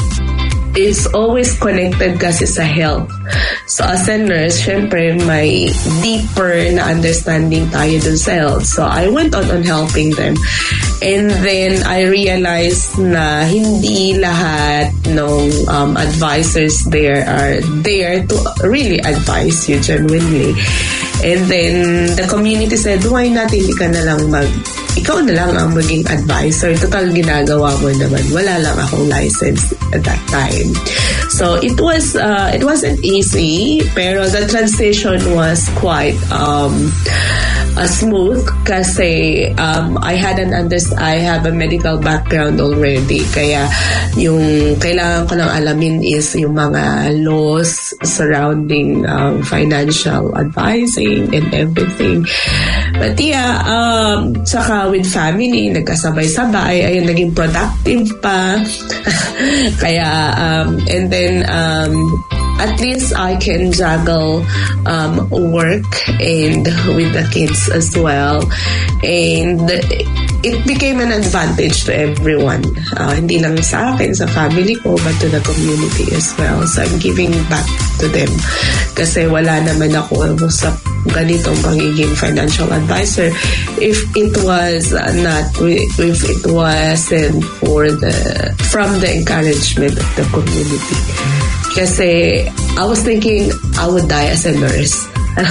is always connected kasi sa health. So as a nurse, syempre may deeper na understanding tayo dun sa health. So I went on on helping them. And then I realized na hindi lahat ng um, advisors there are there to really advise you genuinely. And then the community said, why not hindi ka na lang mag ikaw na lang ang maging advisor. Total ginagawa mo naman. Wala lang akong license at that time. So it was uh, it wasn't easy, pero the transition was quite um, uh, smooth kasi um, I had an underst- I have a medical background already. Kaya yung kailangan ko lang alamin is yung mga laws surrounding um, financial advising and everything. But yeah, um, saka with family, nagkasabay-sabay, ayun, naging productive pa. Kaya, um, and then, um, at least I can juggle um, work and with the kids as well. And it became an advantage to everyone. Uh, hindi lang sa akin, sa family ko, but to the community as well. So I'm giving back to them. Kasi wala naman ako sa ganitong pagiging financial advisor if it was not, if it wasn't for the, from the encouragement of the community. Kasi I was thinking I would die as a nurse.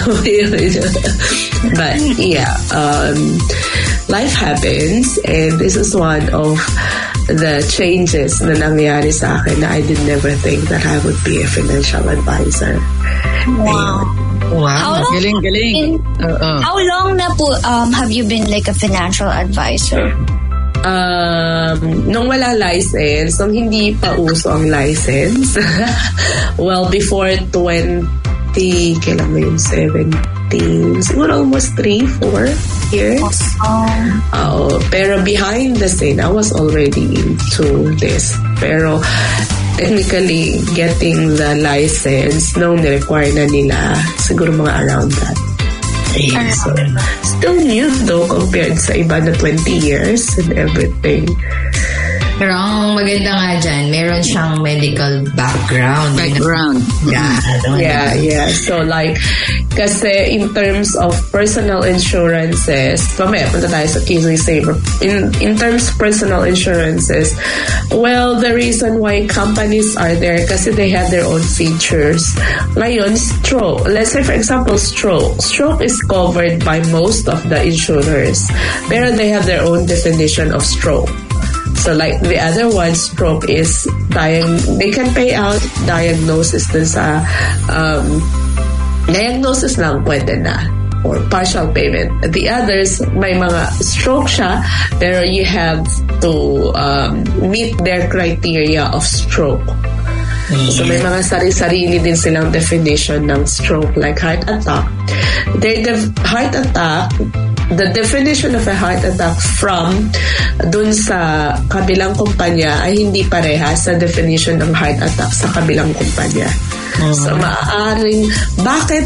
But yeah, um, life happens, and this is one of the changes na nangyari sa akin na I did never think that I would be a financial advisor. Wow. Wow. How long, Galing, galing. in- Oo. how long na po um, have you been like a financial advisor? Um, nung wala license, nung hindi pa uso ang license, well, before twenty, kailan mo yun, seventeen, siguro almost three, four years. Um, Uh, pero behind the scene, I was already into this. Pero technically, getting the license, nung ni-require na nila, siguro mga around that. Yeah, so, still new though compared sa iba na twenty years and everything. Pero ang maganda nga dyan, meron siyang medical background. Background. Yeah. Yeah, yeah. So like, kasi in terms of personal insurances, mamaya punta tayo sa KiwiSaver. In, in terms of personal insurances, well, the reason why companies are there, kasi they have their own features. Ngayon, stroke. Let's say for example, stroke. Stroke is covered by most of the insurers. Pero they have their own definition of stroke. So like the other one, stroke is diag- they can pay out diagnosis dun sa um, diagnosis lang pwede na or partial payment. The others, may mga stroke siya pero you have to um, meet their criteria of stroke. So may mga sari-sarili din silang definition ng stroke, like heart attack. Their def- heart attack, the definition of a heart attack from dun sa kabilang kumpanya ay hindi parehas sa definition ng heart attack sa kabilang kumpanya. Uh-huh. So maaaring, bakit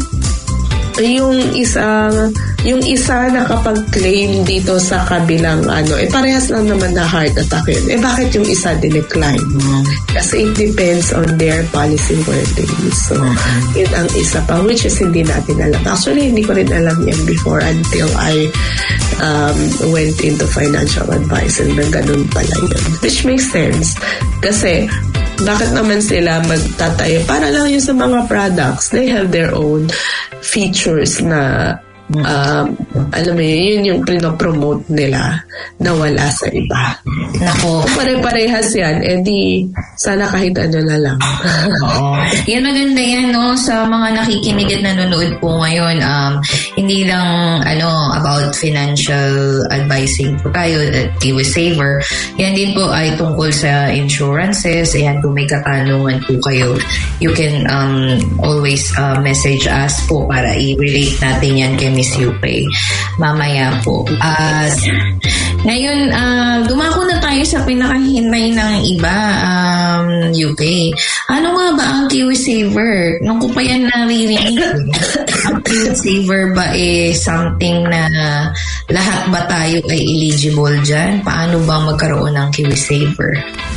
yung isang yung isa nakapag-claim dito sa kabilang ano, eh parehas lang naman na heart attack yun. Eh bakit yung isa dinecline? Mm-hmm. Kasi it depends on their policy wording. So, mm-hmm. yun ang isa pa, which is hindi natin alam. Actually, hindi ko rin alam yan before until I um, went into financial advice and na ganun pala yun. Which makes sense. Kasi, bakit naman sila magtatayo? Para lang yun sa mga products. They have their own features na Um, alam mo yun, yun yung pinopromote nila na wala sa iba. Nako. Kung pare-parehas yan, edi sana kahit ano na lang. Oo. Yan maganda yan, no? Sa mga nakikinig at nanonood po ngayon, um, hindi lang ano about financial advising po tayo at KiwiSaver. Yan din po ay tungkol sa insurances. Ayan, kung may katanungan po kayo, you can um, always uh, message us po para i-relate natin yan kay Miss U K mamaya po. At ngayon, uh, dumako na tayo sa pinakahintay ng iba, um, U K. Ano nga ba ang KiwiSaver? Nung ko pa yan naririnig, ang KiwiSaver ba eh something na lahat ba tayo ay eligible dyan? Paano ba magkaroon ng KiwiSaver?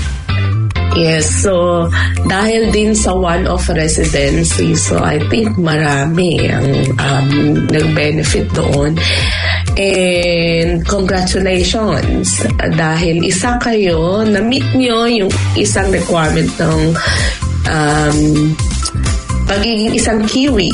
Yes, so dahil din sa one-off residency, so I think marami ang um, nag-benefit doon. And congratulations dahil isa kayo, na-meet nyo yung isang requirement ng um, pagiging isang Kiwi.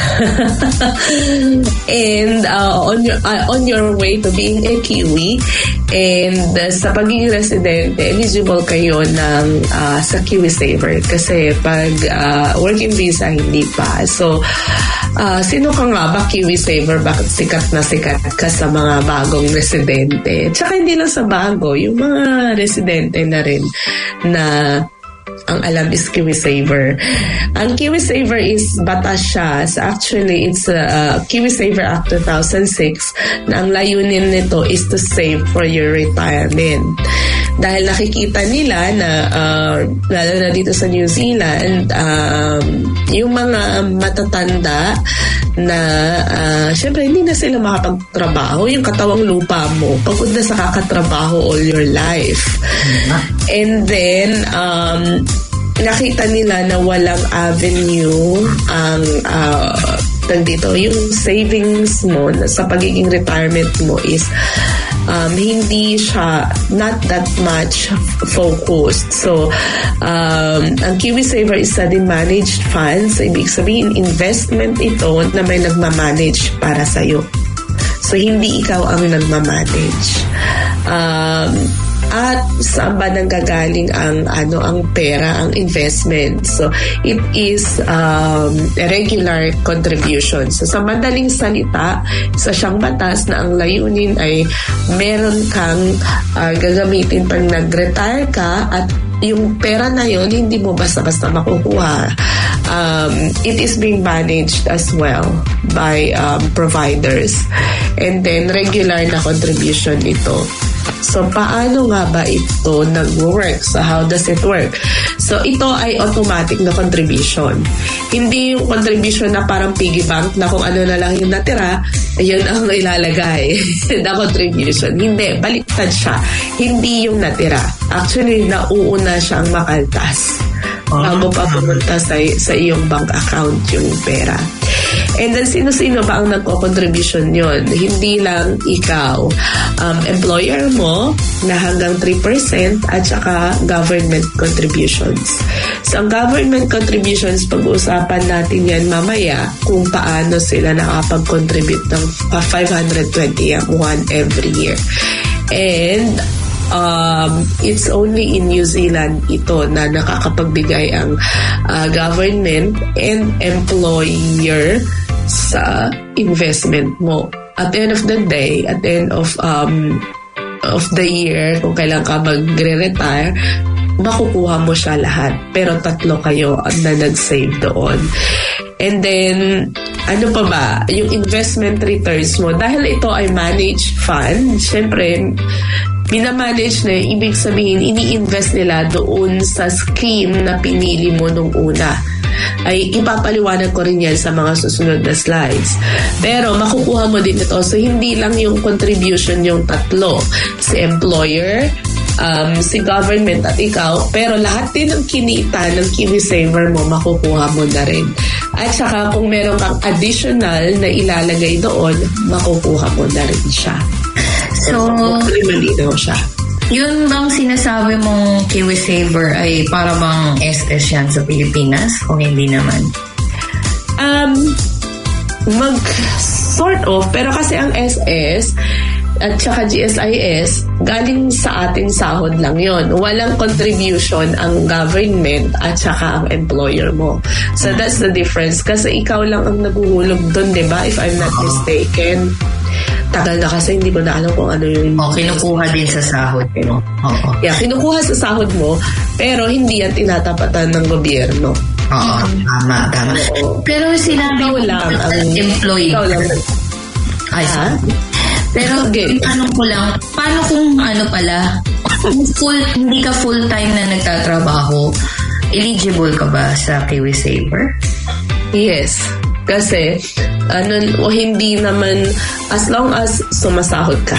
And uh, on your uh, on your way to being a Kiwi, and uh, sa pagiging residente, eligible kayo ng uh, sa KiwiSaver kasi pag uh, working visa hindi pa. So uh, sino ka nga ba KiwiSaver? Bakit sikat na sikat ka sa mga bagong residente? Tsaka hindi lang sa bago, yung mga residente na rin na ang alam is KiwiSaver. Ang KiwiSaver is batas siya. So actually, it's a uh, KiwiSaver Act two thousand six na ang layunin nito is to save for your retirement. Dahil nakikita nila na, uh, lalo na dito sa New Zealand, um, yung mga matatanda na, uh, syempre, hindi na sila makapagtrabaho. Yung katawang lupa mo, pagod na sa kakatrabaho all your life. And then, um, nakita nila na walang avenue ang uh, dito, yung savings mo sa pagiging retirement mo is um, hindi siya not that much focused. So, um, ang KiwiSaver is study managed funds. So, ibig sabihin, investment ito na may nagmamanage para sa'yo. So, hindi ikaw ang nagmamanage. Um, at saan ba nanggagaling ang ano ang pera, ang investment? So it is um, a regular contribution. So sa madaling salita, isa siyang batas na ang layunin ay meron kang uh, gagamitin pag nag-retire ka at yung pera na yon hindi mo basta-basta makukuha. Um, it is being managed as well by um, providers. And then regular na contribution ito. So, paano nga ba ito nag-work? So, how does it work? So, ito ay automatic na contribution. Hindi yung contribution na parang piggy bank na kung ano na lang yung natira, yun ang ilalagay na contribution. Hindi, baliktad siya. Hindi yung natira. Actually, nauuna siyang makaltas bago pa pumunta sa, sa iyong bank account yung pera. And then, sino-sino ba ang nagko-contribution yun? Hindi lang ikaw. Um, employer mo na hanggang three percent at saka government contributions. So, ang government contributions, pag-uusapan natin yan mamaya kung paano sila nakapag-contribute ng five hundred twenty one every year. And Um, it's only in New Zealand ito na nakakapagbigay ang uh, government and employer sa investment mo. At the end of the day, at the end of um, of the year, kung kailan ka magre-retire, makukuha mo siya lahat. Pero tatlo kayo na nag-save doon. And then, ano pa ba? Yung investment returns mo, dahil ito ay managed fund, syempre, minamanage na, ibig sabihin, ini-invest nila doon sa scheme na pinili mo nung una. Ay ipapaliwanag ko rin yan sa mga susunod na slides. Pero makukuha mo din ito. So, hindi lang yung contribution yung tatlo. Si employer, um, si government at ikaw. Pero lahat din ng kinita ng KiwiSaver mo, makukuha mo na rin. At saka kung meron kang additional na ilalagay doon, makukuha mo na rin siya. So, malinaw siya. Yun bang sinasabi mong KiwiSaver ay para bang S S yan sa Pilipinas? O hindi naman? Um, mag sort of, pero kasi ang S S at saka G S I S, galing sa ating sahod lang yon. Walang contribution ang government at saka ang employer mo. So that's the difference. Kasi ikaw lang ang naguhulog doon, di ba? If I'm not mistaken. Tagal na kasi hindi ko na alam kung ano yung... O, kinukuha din sa sahod. Pero, oo. Yeah, kinukuha sa sahod mo, pero hindi yan tinatapatan ng gobyerno. Oo, tama, tama. Oo. Pero sinabi Ikaw ko lang ang employee. Ikaw lang. Ay, Ha? Pero, Okay. tanong ko lang, paano kung ano pala, kung full, hindi ka full-time na nagtatrabaho, eligible ka ba sa KiwiSaver? Yes. Kasi, ano, o hindi naman, as long as sumasahod ka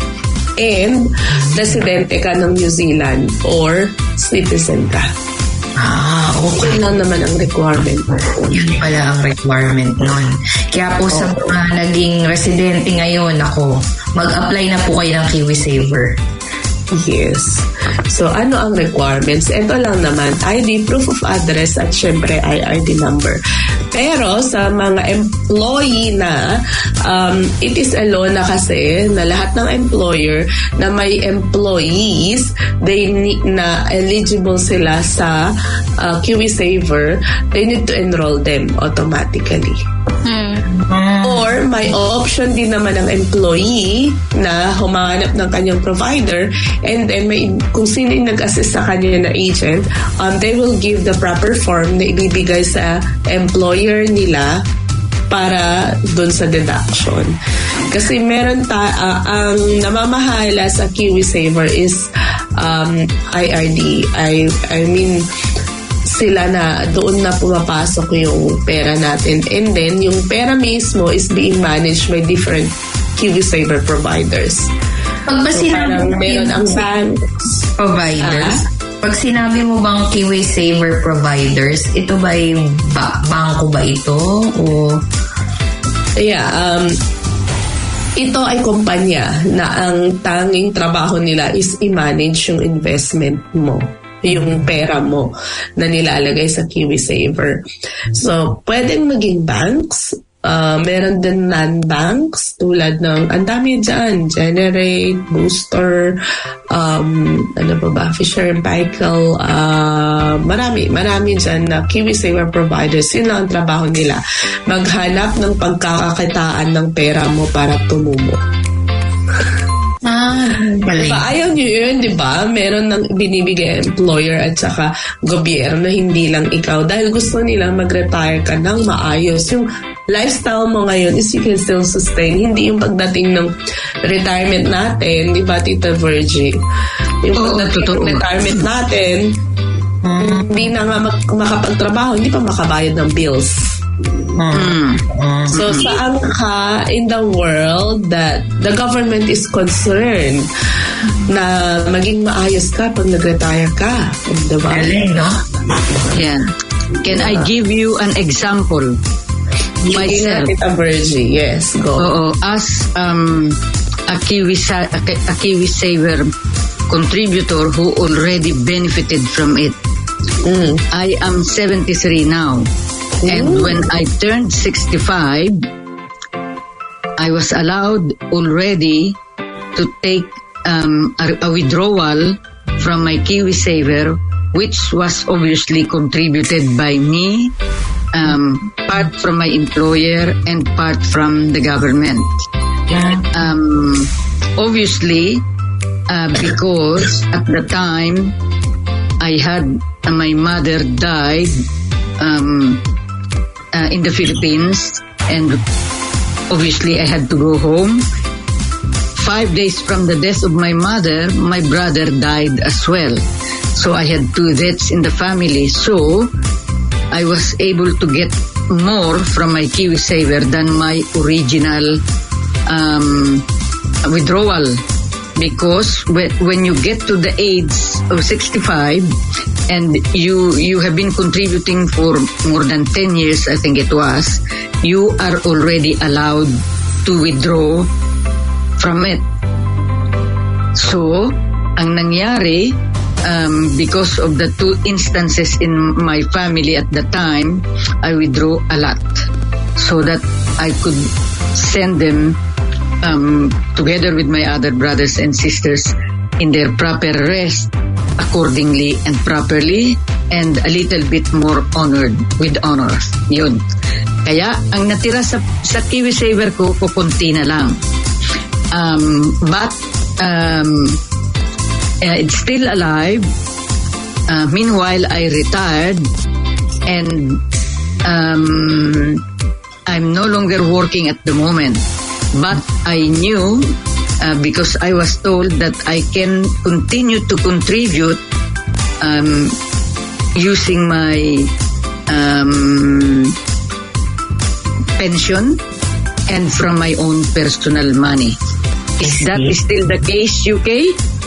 and residente ka ng New Zealand or citizen ka. Ah, okay. Yun lang naman ang requirement. Yun pala ang requirement nun. Kaya po sa mga naging residente ngayon, ako, mag-apply na po kayo ng KiwiSaver. Yes. So, ano ang requirements? Ito lang naman, I D, proof of address, at syempre I R D number. Pero sa mga employee na, um, it is a law na kasi na lahat ng employer na may employees, they need na eligible sila sa uh, KiwiSaver, they need to enroll them automatically. Hmm. Or may option din naman ng employee na humanap ng kanyang provider, and then may, kung sino yung nag-assist sa kanya na agent, um, they will give the proper form na ibibigay sa employer nila para dun sa deduction. Kasi meron ta, uh, ang namamahala sa KiwiSaver is um, I R D. I, I mean, sila na doon na pumapasok yung pera natin. And then, yung pera mismo is being managed by different KiwiSaver providers. Pag ba So, sinabi parang mo meron ang banks. providers, Ah? pag sinabi mo bang KiwiSaver providers, ito ba yung ba- bangko ba ito? O Yeah, um, ito ay kumpanya na ang tanging trabaho nila is i-manage yung investment mo, yung pera mo na nilalagay sa KiwiSaver. So, pwedeng maging banks, uh, meron din non-banks tulad ng, ang dami dyan, Generate, Booster, um, ano pa ba, Fisher and Paykel, uh, marami, marami dyan na KiwiSaver providers. Yun lang ang trabaho nila. Maghanap ng pagkakakitaan ng pera mo para tumumo. Ah, Diba, ayaw nyo yun, di ba? Meron ng binibigay employer at saka gobyerno, hindi lang ikaw. Dahil gusto nila mag-retire ka ng maayos. Yung lifestyle mo ngayon is you can still sustain. Hindi yung pagdating ng retirement natin, di ba, Tita Virgie? Yung Oo, pagdating totoo. ng retirement natin, hindi na nga mag- makapagtrabaho, hindi pa makabayad ng bills. Mm. So, saan ka in the world that the government is concerned na maging maayos ka pag nag-retire ka? Diba? Galing, no? Yan. Can I give you an example? Myself. Myself. Tita Virgie, yes, go. Oo, as um, a Kiwi sa- a, a Kiwi Saver contributor who already benefited from it. Mm. I am seventy-three now. And when I turned sixty-five, I was allowed already to take um, a, a withdrawal from my Kiwi Saver, which was obviously contributed by me, um, part from my employer and part from the government. Um, obviously, uh, because at the time I had uh, my mother died um, uh, in the Philippines, and obviously I had to go home. Five days from the death of my mother, my brother died as well. So I had two deaths in the family. So I was able to get more from my Kiwi Saver than my original um, withdrawal. Because when, when you get to the age of sixty-five and you you have been contributing for more than ten years, I think it was, you are already allowed to withdraw from it. So, ang nangyari, um, because of the two instances in my family at the time, I withdrew a lot so that I could send them um, together with my other brothers and sisters in their proper rest accordingly and properly and a little bit more honored with honor. Yun. Kaya ang natira sa, sa Kiwi Saver ko, kukunti na lang. Um, but um, uh, it's still alive. Uh, meanwhile, I retired and um, I'm no longer working at the moment. But I knew, uh, because I was told that I can continue to contribute um, using my um, pension and from my own personal money. Is that still the case, U K?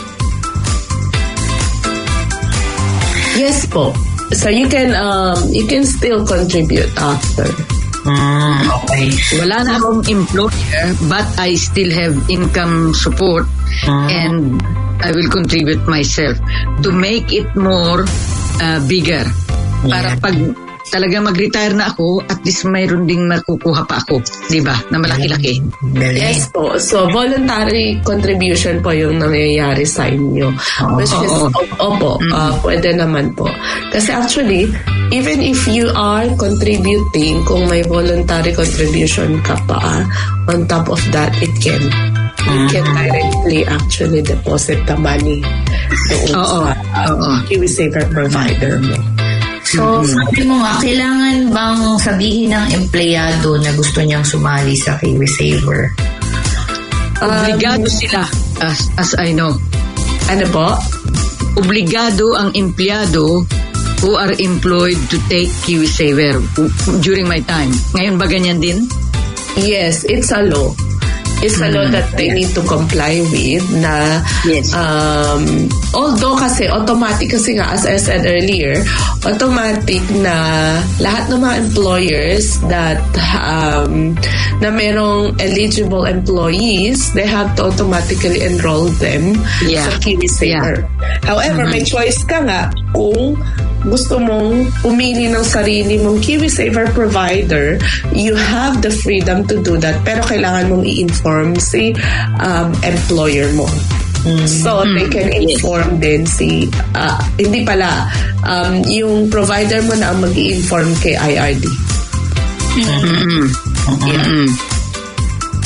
Yes po. So you can um you can still contribute after. Mm, okay. Wala na akong employer, but I still have income support and I will contribute myself to make it more uh, bigger. Para pag talaga mag-retire na ako, at least mayroon ding makukuha pa ako, di ba? Na malaki-laki. Yes po. So, voluntary contribution po yung nangyayari sa inyo. Which is, opo, uh, pwede naman po. Kasi actually, even if you are contributing, kung may voluntary contribution ka pa, on top of that, it can you can directly actually deposit the money doon Oo. sa uh, Kiwi Saver provider mo. So, sabi mo nga, kailangan bang sabihin ng empleyado na gusto niyang sumali sa Kiwi Saver? Obligado sila, as, as I know. Ano po? Obligado ang empleyado who are employed to take Kiwi Saver during my time. Ngayon ba ganyan din? Yes, it's a law. It's a law that they need to comply with na Yes. um, although kasi automatic kasi nga as I said earlier, automatic na lahat ng mga employers that um, na merong eligible employees, they have to automatically enroll them Yeah. sa Kiwi Saver. Yeah. However, may choice ka nga kung gusto mong pumili ng sarili mong Kiwi Saver provider, you have the freedom to do that, pero kailangan mong i-inform si um, employer mo. So, they can inform din si, uh, hindi pala, um, yung provider mo na ang mag-i-inform kay I R D. Mm-hmm. Yeah. Mm-hmm.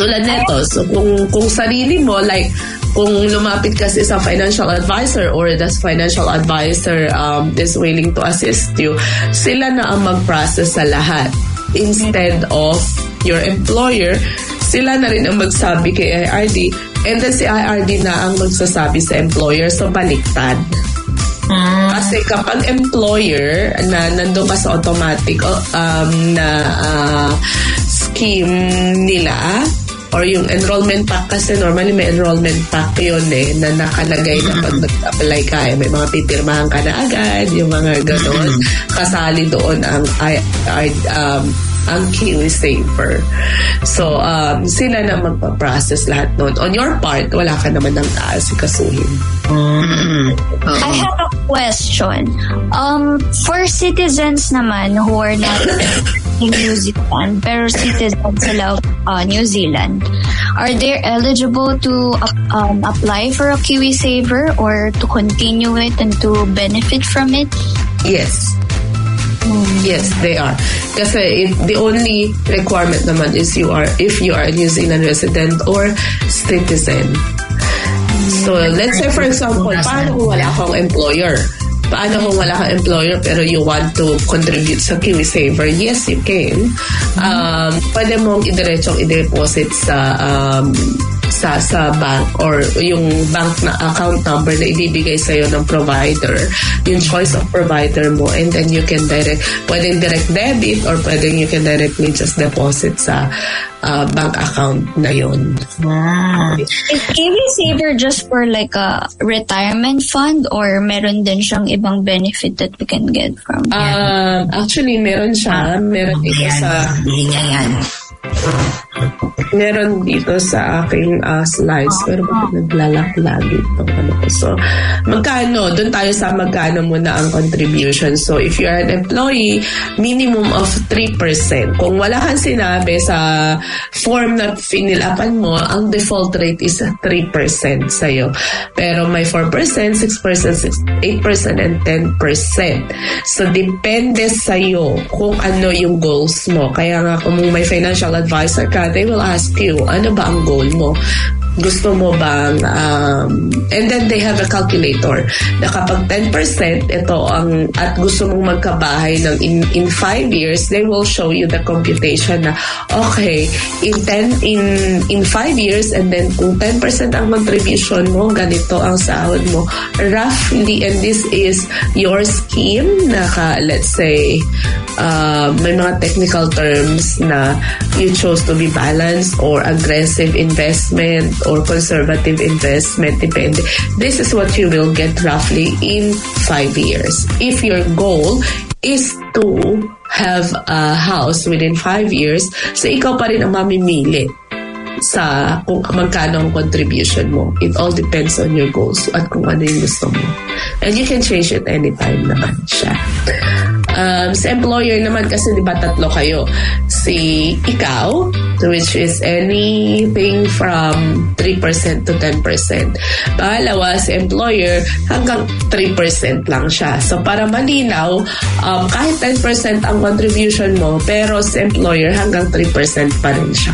Tulad nito, so kung, kung sarili mo, like, kung lumapit ka sa financial advisor or the financial advisor um, is willing to assist you, sila na ang mag-process sa lahat. Instead of your employer, sila na rin ang magsabi kay I R D, and then si I R D na ang magsasabi sa employer, so baliktad. Kasi kapag employer na nandun ka sa automatic um, na uh, scheme nila, or yung enrollment pack, kasi normally may enrollment pack yun eh, na nakalagay na pag nag-apply ka, eh, may mga pipirmahan ka na agad, yung mga ganon, kasali doon ang I, I, um, ang KiwiSaver. So, um, sila na magpa-process lahat nun. On your part, wala ka naman ng aasikasuhin. Mm-hmm. I have a question. Um, for citizens naman who are not in New Zealand, pero citizens sila uh, New Zealand, are they eligible to uh, um, apply for a KiwiSaver or to continue it and to benefit from it? Yes. Yes, they are. Kasi it, the only requirement naman is you are if you are a New Zealand resident or citizen. So, let's say for example, paano kung wala akong employer? Paano kung wala kang employer pero you want to contribute sa KiwiSaver? Yes, you can. Um, pwede mong idiretsong i-deposit sa um, sa sa bank or yung bank na account number na ibibigay sa'yo ng provider, yung choice of provider mo, and then you can direct, pwedeng direct debit or pwedeng you can directly just deposit sa uh, bank account na yun. Wow. Is KiwiSaver just for like a retirement fund or meron din siyang ibang benefit that we can get from it? Um, actually, meron siya. Meron dito sa... yan. Meron dito sa aking uh, slides, pero bakit naglalak-lagi itong ano ko. So, magkano? Doon tayo sa magkano muna ang contribution. So, if you are an employee, minimum of three percent. Kung wala kang sinabi sa form na finilapan mo, ang default rate is three percent sa'yo. Pero may four percent, six percent, eight percent, and ten percent. So, depende sa'yo kung ano yung goals mo. Kaya nga, kung may financial advisor ka, they will ask you, ano ba ang goal mo? Gusto mo bang um, and then they have a calculator na kapag ten percent ito ang at gusto mong magkabahay ng in, in five years, they will show you the computation na okay, in ten in in five years, and then kung ten percent ang contribution mo, ganito ang sahod mo roughly, and this is your scheme na ka, let's say uh, may mga technical terms na you chose to be balanced or aggressive investment or conservative investment, depende. This is what you will get roughly in five years. If your goal is to have a house within five years, so ikaw pa rin ang mamimili sa kung magkano ang contribution mo. It all depends on your goals at kung ano yung gusto mo. And you can change it anytime naman siya. Um, sa employer naman, kasi di ba tatlo kayo? Si ikaw, which is anything from three percent to ten percent. Pangalawa, si employer, hanggang three percent lang siya. So, para malinaw, um, kahit ten percent ang contribution mo, pero si employer, hanggang three percent pa rin siya.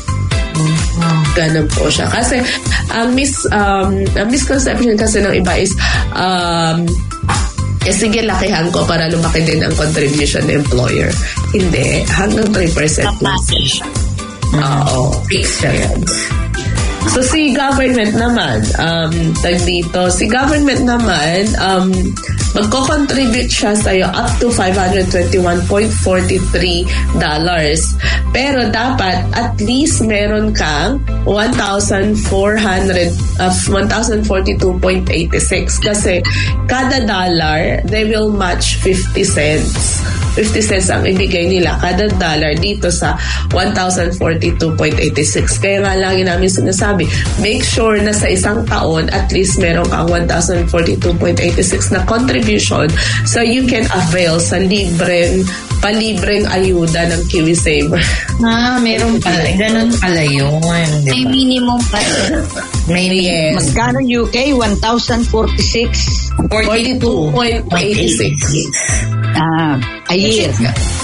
Ganun po siya. Kasi, ang mis, um, ang misconception kasi ng iba is, um, eh sige, lakihan ko para lumaki din ang contribution ng employer. Hindi. Hanggang three percent lang siya. Oo. Fixed siya yan. So, si government naman, um, tag dito, si government naman, um, magko-contribute siya sa'yo up to five hundred twenty-one point four three dollars. Pero dapat at least meron kang one thousand four hundred, uh, one thousand forty-two point eight six kasi kada dollar, they will match fifty cents. fifty cents ang ibigay nila kada dollar dito sa one thousand forty-two point eight six. Kaya nga lagi namin sinasabi, make sure na sa isang taon at least meron kang one thousand forty-two point eight six na contribution so you can avail sa libreng palibreng ayuda ng KiwiSaver. Ah, meron pala. Ganun pala yun. May minimum pa. May yes. Magkano U K? one thousand forty-six? forty-two point eight six. Ah, a year.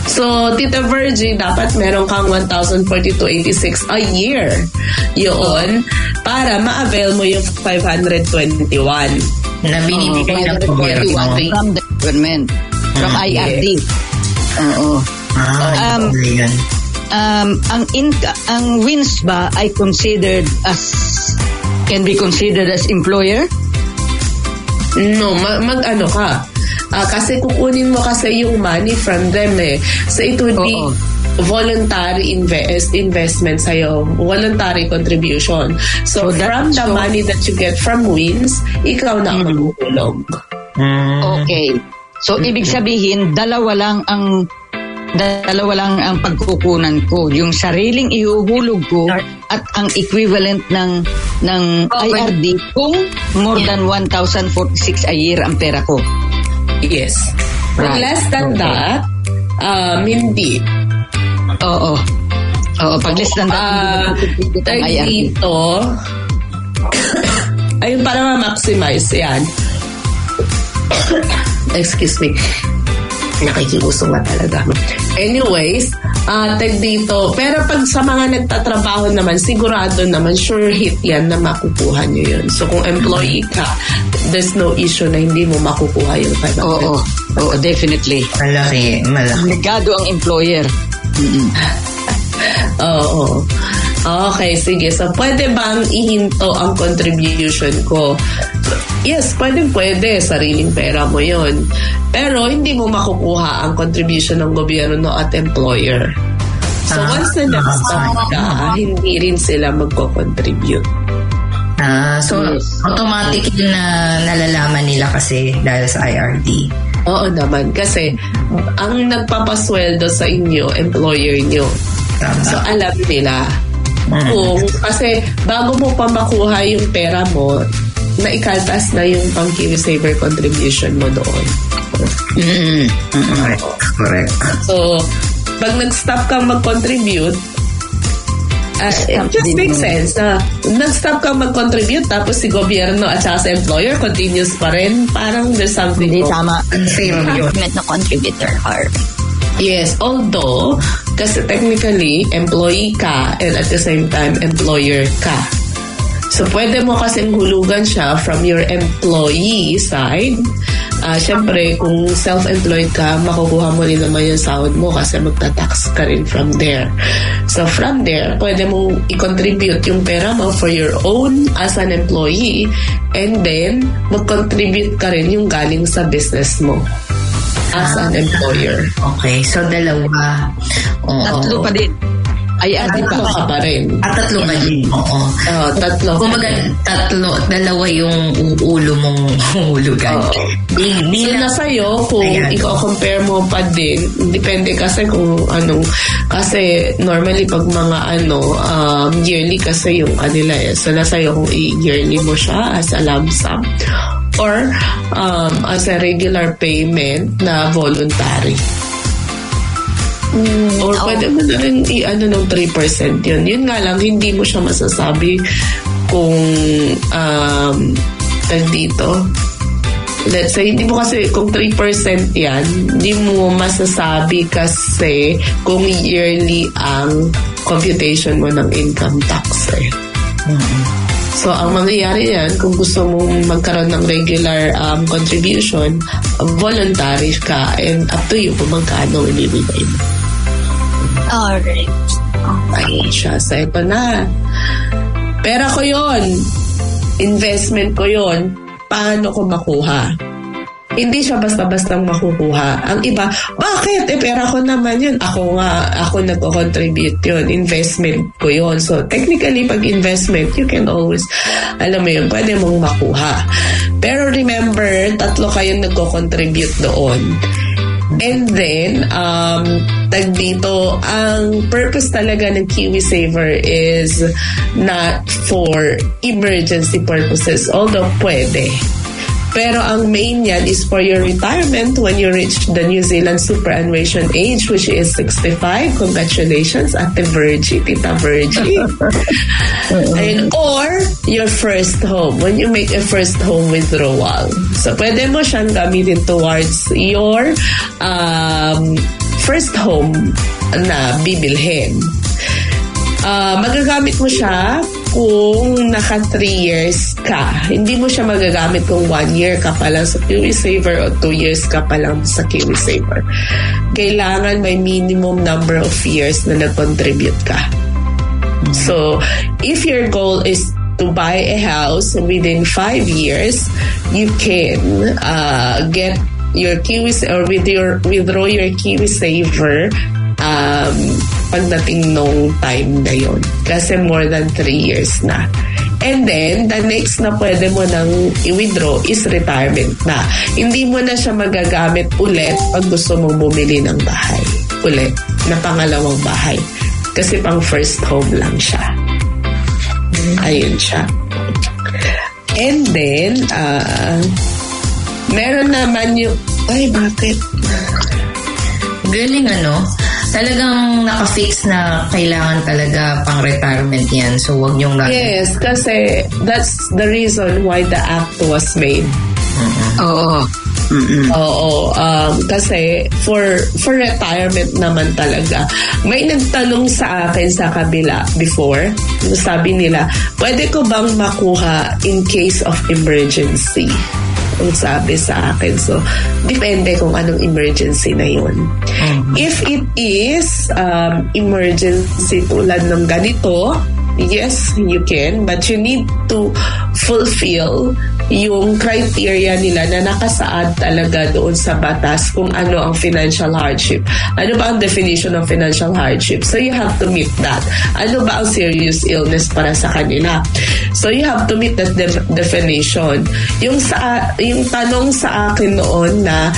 So, Tita Virgie, dapat meron kang one thousand forty-two eighty-six a year. Yun, para ma-avail mo yung five hundred twenty-one. Na binibigay ng gobyerno. From the government. From I R D. Oo. Ah, Um, yun. um, ang inca- ang wins ba ay considered as can be considered as employer? No, mag, mag ano ka. Ah, kasi kukunin mo kasi yung money from them eh. So it would be Oo. voluntary invest investment sa'yo. Voluntary contribution. So, So that- from the so- money that you get from wins, ikaw na ang magkukulong. Mm. Okay. So ibig sabihin dalawa lang ang dalawa lang ang pagkukunan ko, yung sariling ihuhulog ko at ang equivalent ng ng I R D kung more than one thousand forty-six a year ang pera ko. Yes. But Right. less than Okay. that, um, hindi. Oo. Oo, pag less than that, Ah, hindi ko ang I R D. dito, ayun, para ma-maximize yan. Excuse me. Nakikiusong na talaga. Anyways, uh, tag dito. Pero pag sa mga nagtatrabaho naman, sigurado naman, sure hit yan na makukuha nyo yun. So kung employee ka, there's no issue na hindi mo makukuha yung five hundred. Oo. Oo, definitely. Malaki, malaki. Obligado ang employer. Mm-mm. Oo. Okay, sige. So, pwede bang ihinto ang contribution ko? Yes, pwede, pwede. Sariling pera mo yon. Pero, hindi mo makukuha ang contribution ng gobyerno at employer. So, Ah, once na nag-stop ka, hindi rin sila magko-contribute. Ah, so, Yes. automatic yun na nalalaman nila kasi dahil sa I R D. Oo naman. Kasi, ang nagpapasweldo sa inyo, employer nyo. Tama. So, alam nila. Kung, kasi bago mo pa makuha yung pera mo, naikaltas na yung pang KiwiSaver contribution mo doon. Mm-mm. Correct. Correct. So, pag nag-stop kang mag-contribute, uh, it just makes sense na nag-stop kang mag-contribute tapos si gobyerno at saka sa employer continues pa rin. Parang there's something Hindi wrong. tama. Unfair yun. Met na contributor or Yes, although, kasi technically, employee ka and at the same time, employer ka. So, pwede mo kasing hulugan siya from your employee side. Uh, Siyempre, kung self-employed ka, makukuha mo rin naman yung sahod mo kasi magta-tax ka rin from there. So, from there, pwede mong i-contribute yung pera mo for your own as an employee and then, mag-contribute ka rin yung galing sa business mo as an employer. Okay, so dalawa. Oo. Tatlo pa din. I R D pa. Tatlo ka pa rin. At tatlo ba din? Oo. Oo, tatlo. Kumbaga, tatlo, dalawa yung ulo mong hulugan. Oo. Di, di So, na, nasa iyo kung Ayan. i-compare mo pa din, depende kasi kung anong, kasi normally pag mga ano, um, yearly kasi yung kanila eh. So, nasa iyo kung i-yearly mo siya as a lump sum or um, as a regular payment na voluntary. mm, Or oh, pwede mo na rin i-ano ng three percent yun. Yun nga lang, hindi mo siya masasabi kung um, tag dito. Let's say, hindi mo kasi, kung three percent yan, hindi mo masasabi kasi kung yearly ang computation mo ng income tax eh. So, ang mangyayari yan, kung gusto mong magkaroon ng regular um, contribution, voluntary ka and up to you kung magkano ibibigay mo. alright. Ayun siya. So, ito na. Pera ko yon, investment ko yon, paano ko makuha? Hindi siya basta-bastang makukuha. Ang iba, bakit? Eh, pera ko naman yun. Ako nga, ako nagko-contribute yun. Investment ko yun. So, technically, pag investment, you can always, alam mo yun, pwede mong makuha. Pero remember, tatlo kayong nagko-contribute doon. And then, um, tag dito, ang purpose talaga ng KiwiSaver is not for emergency purposes, although pwede. Pero ang main yan is for your retirement when you reach the New Zealand superannuation age, which is sixty-five. Congratulations, Ate Virgie, Tita Virgie. And, or your first home, when you make a first home withdrawal. So, pwede mo siyang gamitin towards your um, first home na bibilhin. Uh, magagamit mo siya kung naka three years ka. Hindi mo siya magagamit kung one year ka pa lang sa KiwiSaver o two years ka pa lang sa KiwiSaver. Kailangan may minimum number of years na nag-contribute ka. So, if your goal is to buy a house within five years, you can uh, get your Kiwis or with your withdraw your KiwiSaver um, pagdating nung time na yon. Kasi more than three years na. And then, the next na pwede mo nang i-withdraw is retirement na. Hindi mo na siya magagamit ulit pag gusto mong bumili ng bahay. Ulit, na pangalawang bahay. Kasi pang first home lang siya. Ayun siya. And then, uh, meron naman yung, ay, bakit? Galing ano, talagang naka-fix na kailangan talaga pang retirement yan. So, wag niyong lang. Yes, kasi that's the reason why the act was made. Mm-hmm. Oo. Mm-mm. Oo, um, kasi for for retirement naman talaga. May nagtanong sa akin sa kabila before, sabi nila, pwede ko bang makuha in case of emergency? Ang sabi sa akin. So, depende kung anong emergency na yun. Mm-hmm. If it is um, emergency tulad ng ganito, yes, you can, but you need to fulfill yung criteria nila na nakasaad talaga doon sa batas kung ano ang financial hardship. Ano ba ang definition of financial hardship? So you have to meet that. Ano ba ang serious illness para sa kanila? So you have to meet that de- definition. Yung sa yung tanong sa akin noon na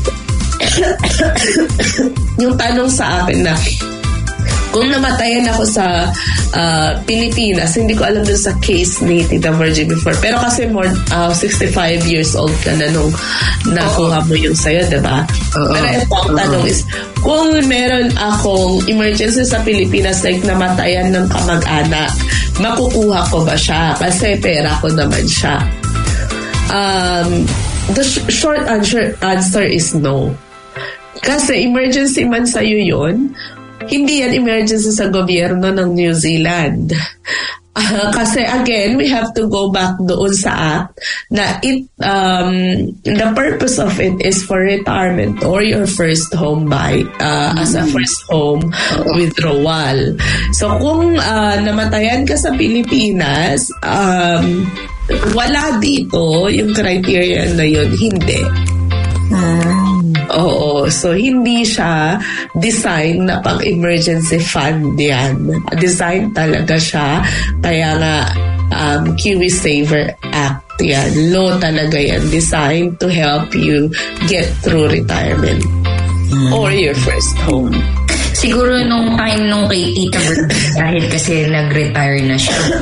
yung tanong sa akin na kung namatayan ako sa uh, Pilipinas, hindi ko alam dun sa case ni Tita Virgie before. Pero kasi more uh, sixty-five years old ka na nung nakuha mo yung sayo, diba? Uh-oh. Pero ito ang tanong is, kung meron akong emergency sa Pilipinas, like namatayan ng kamag-anak, makukuha ko ba siya? Kasi pera ko naman siya. Um, the sh- short answer, answer is no. Kasi emergency man sa'yo yun, hindi yan emergency sa gobyerno ng New Zealand. Uh, kasi again, we have to go back doon sa act na it, um, the purpose of it is for retirement or your first home buy uh, mm-hmm. as a first home withdrawal. So kung uh, namatayan ka sa Pilipinas, um, wala dito yung criteria na yun, hindi. Mm. Oo, so hindi siya design na pang emergency fund yan. Design talaga siya, kaya nga um, KiwiSaver Act yan. Law talaga yan, designed to help you get through retirement mm. or your first home. Siguro nung time nung kay Tita Virgie, dahil kasi nag-retire na siya,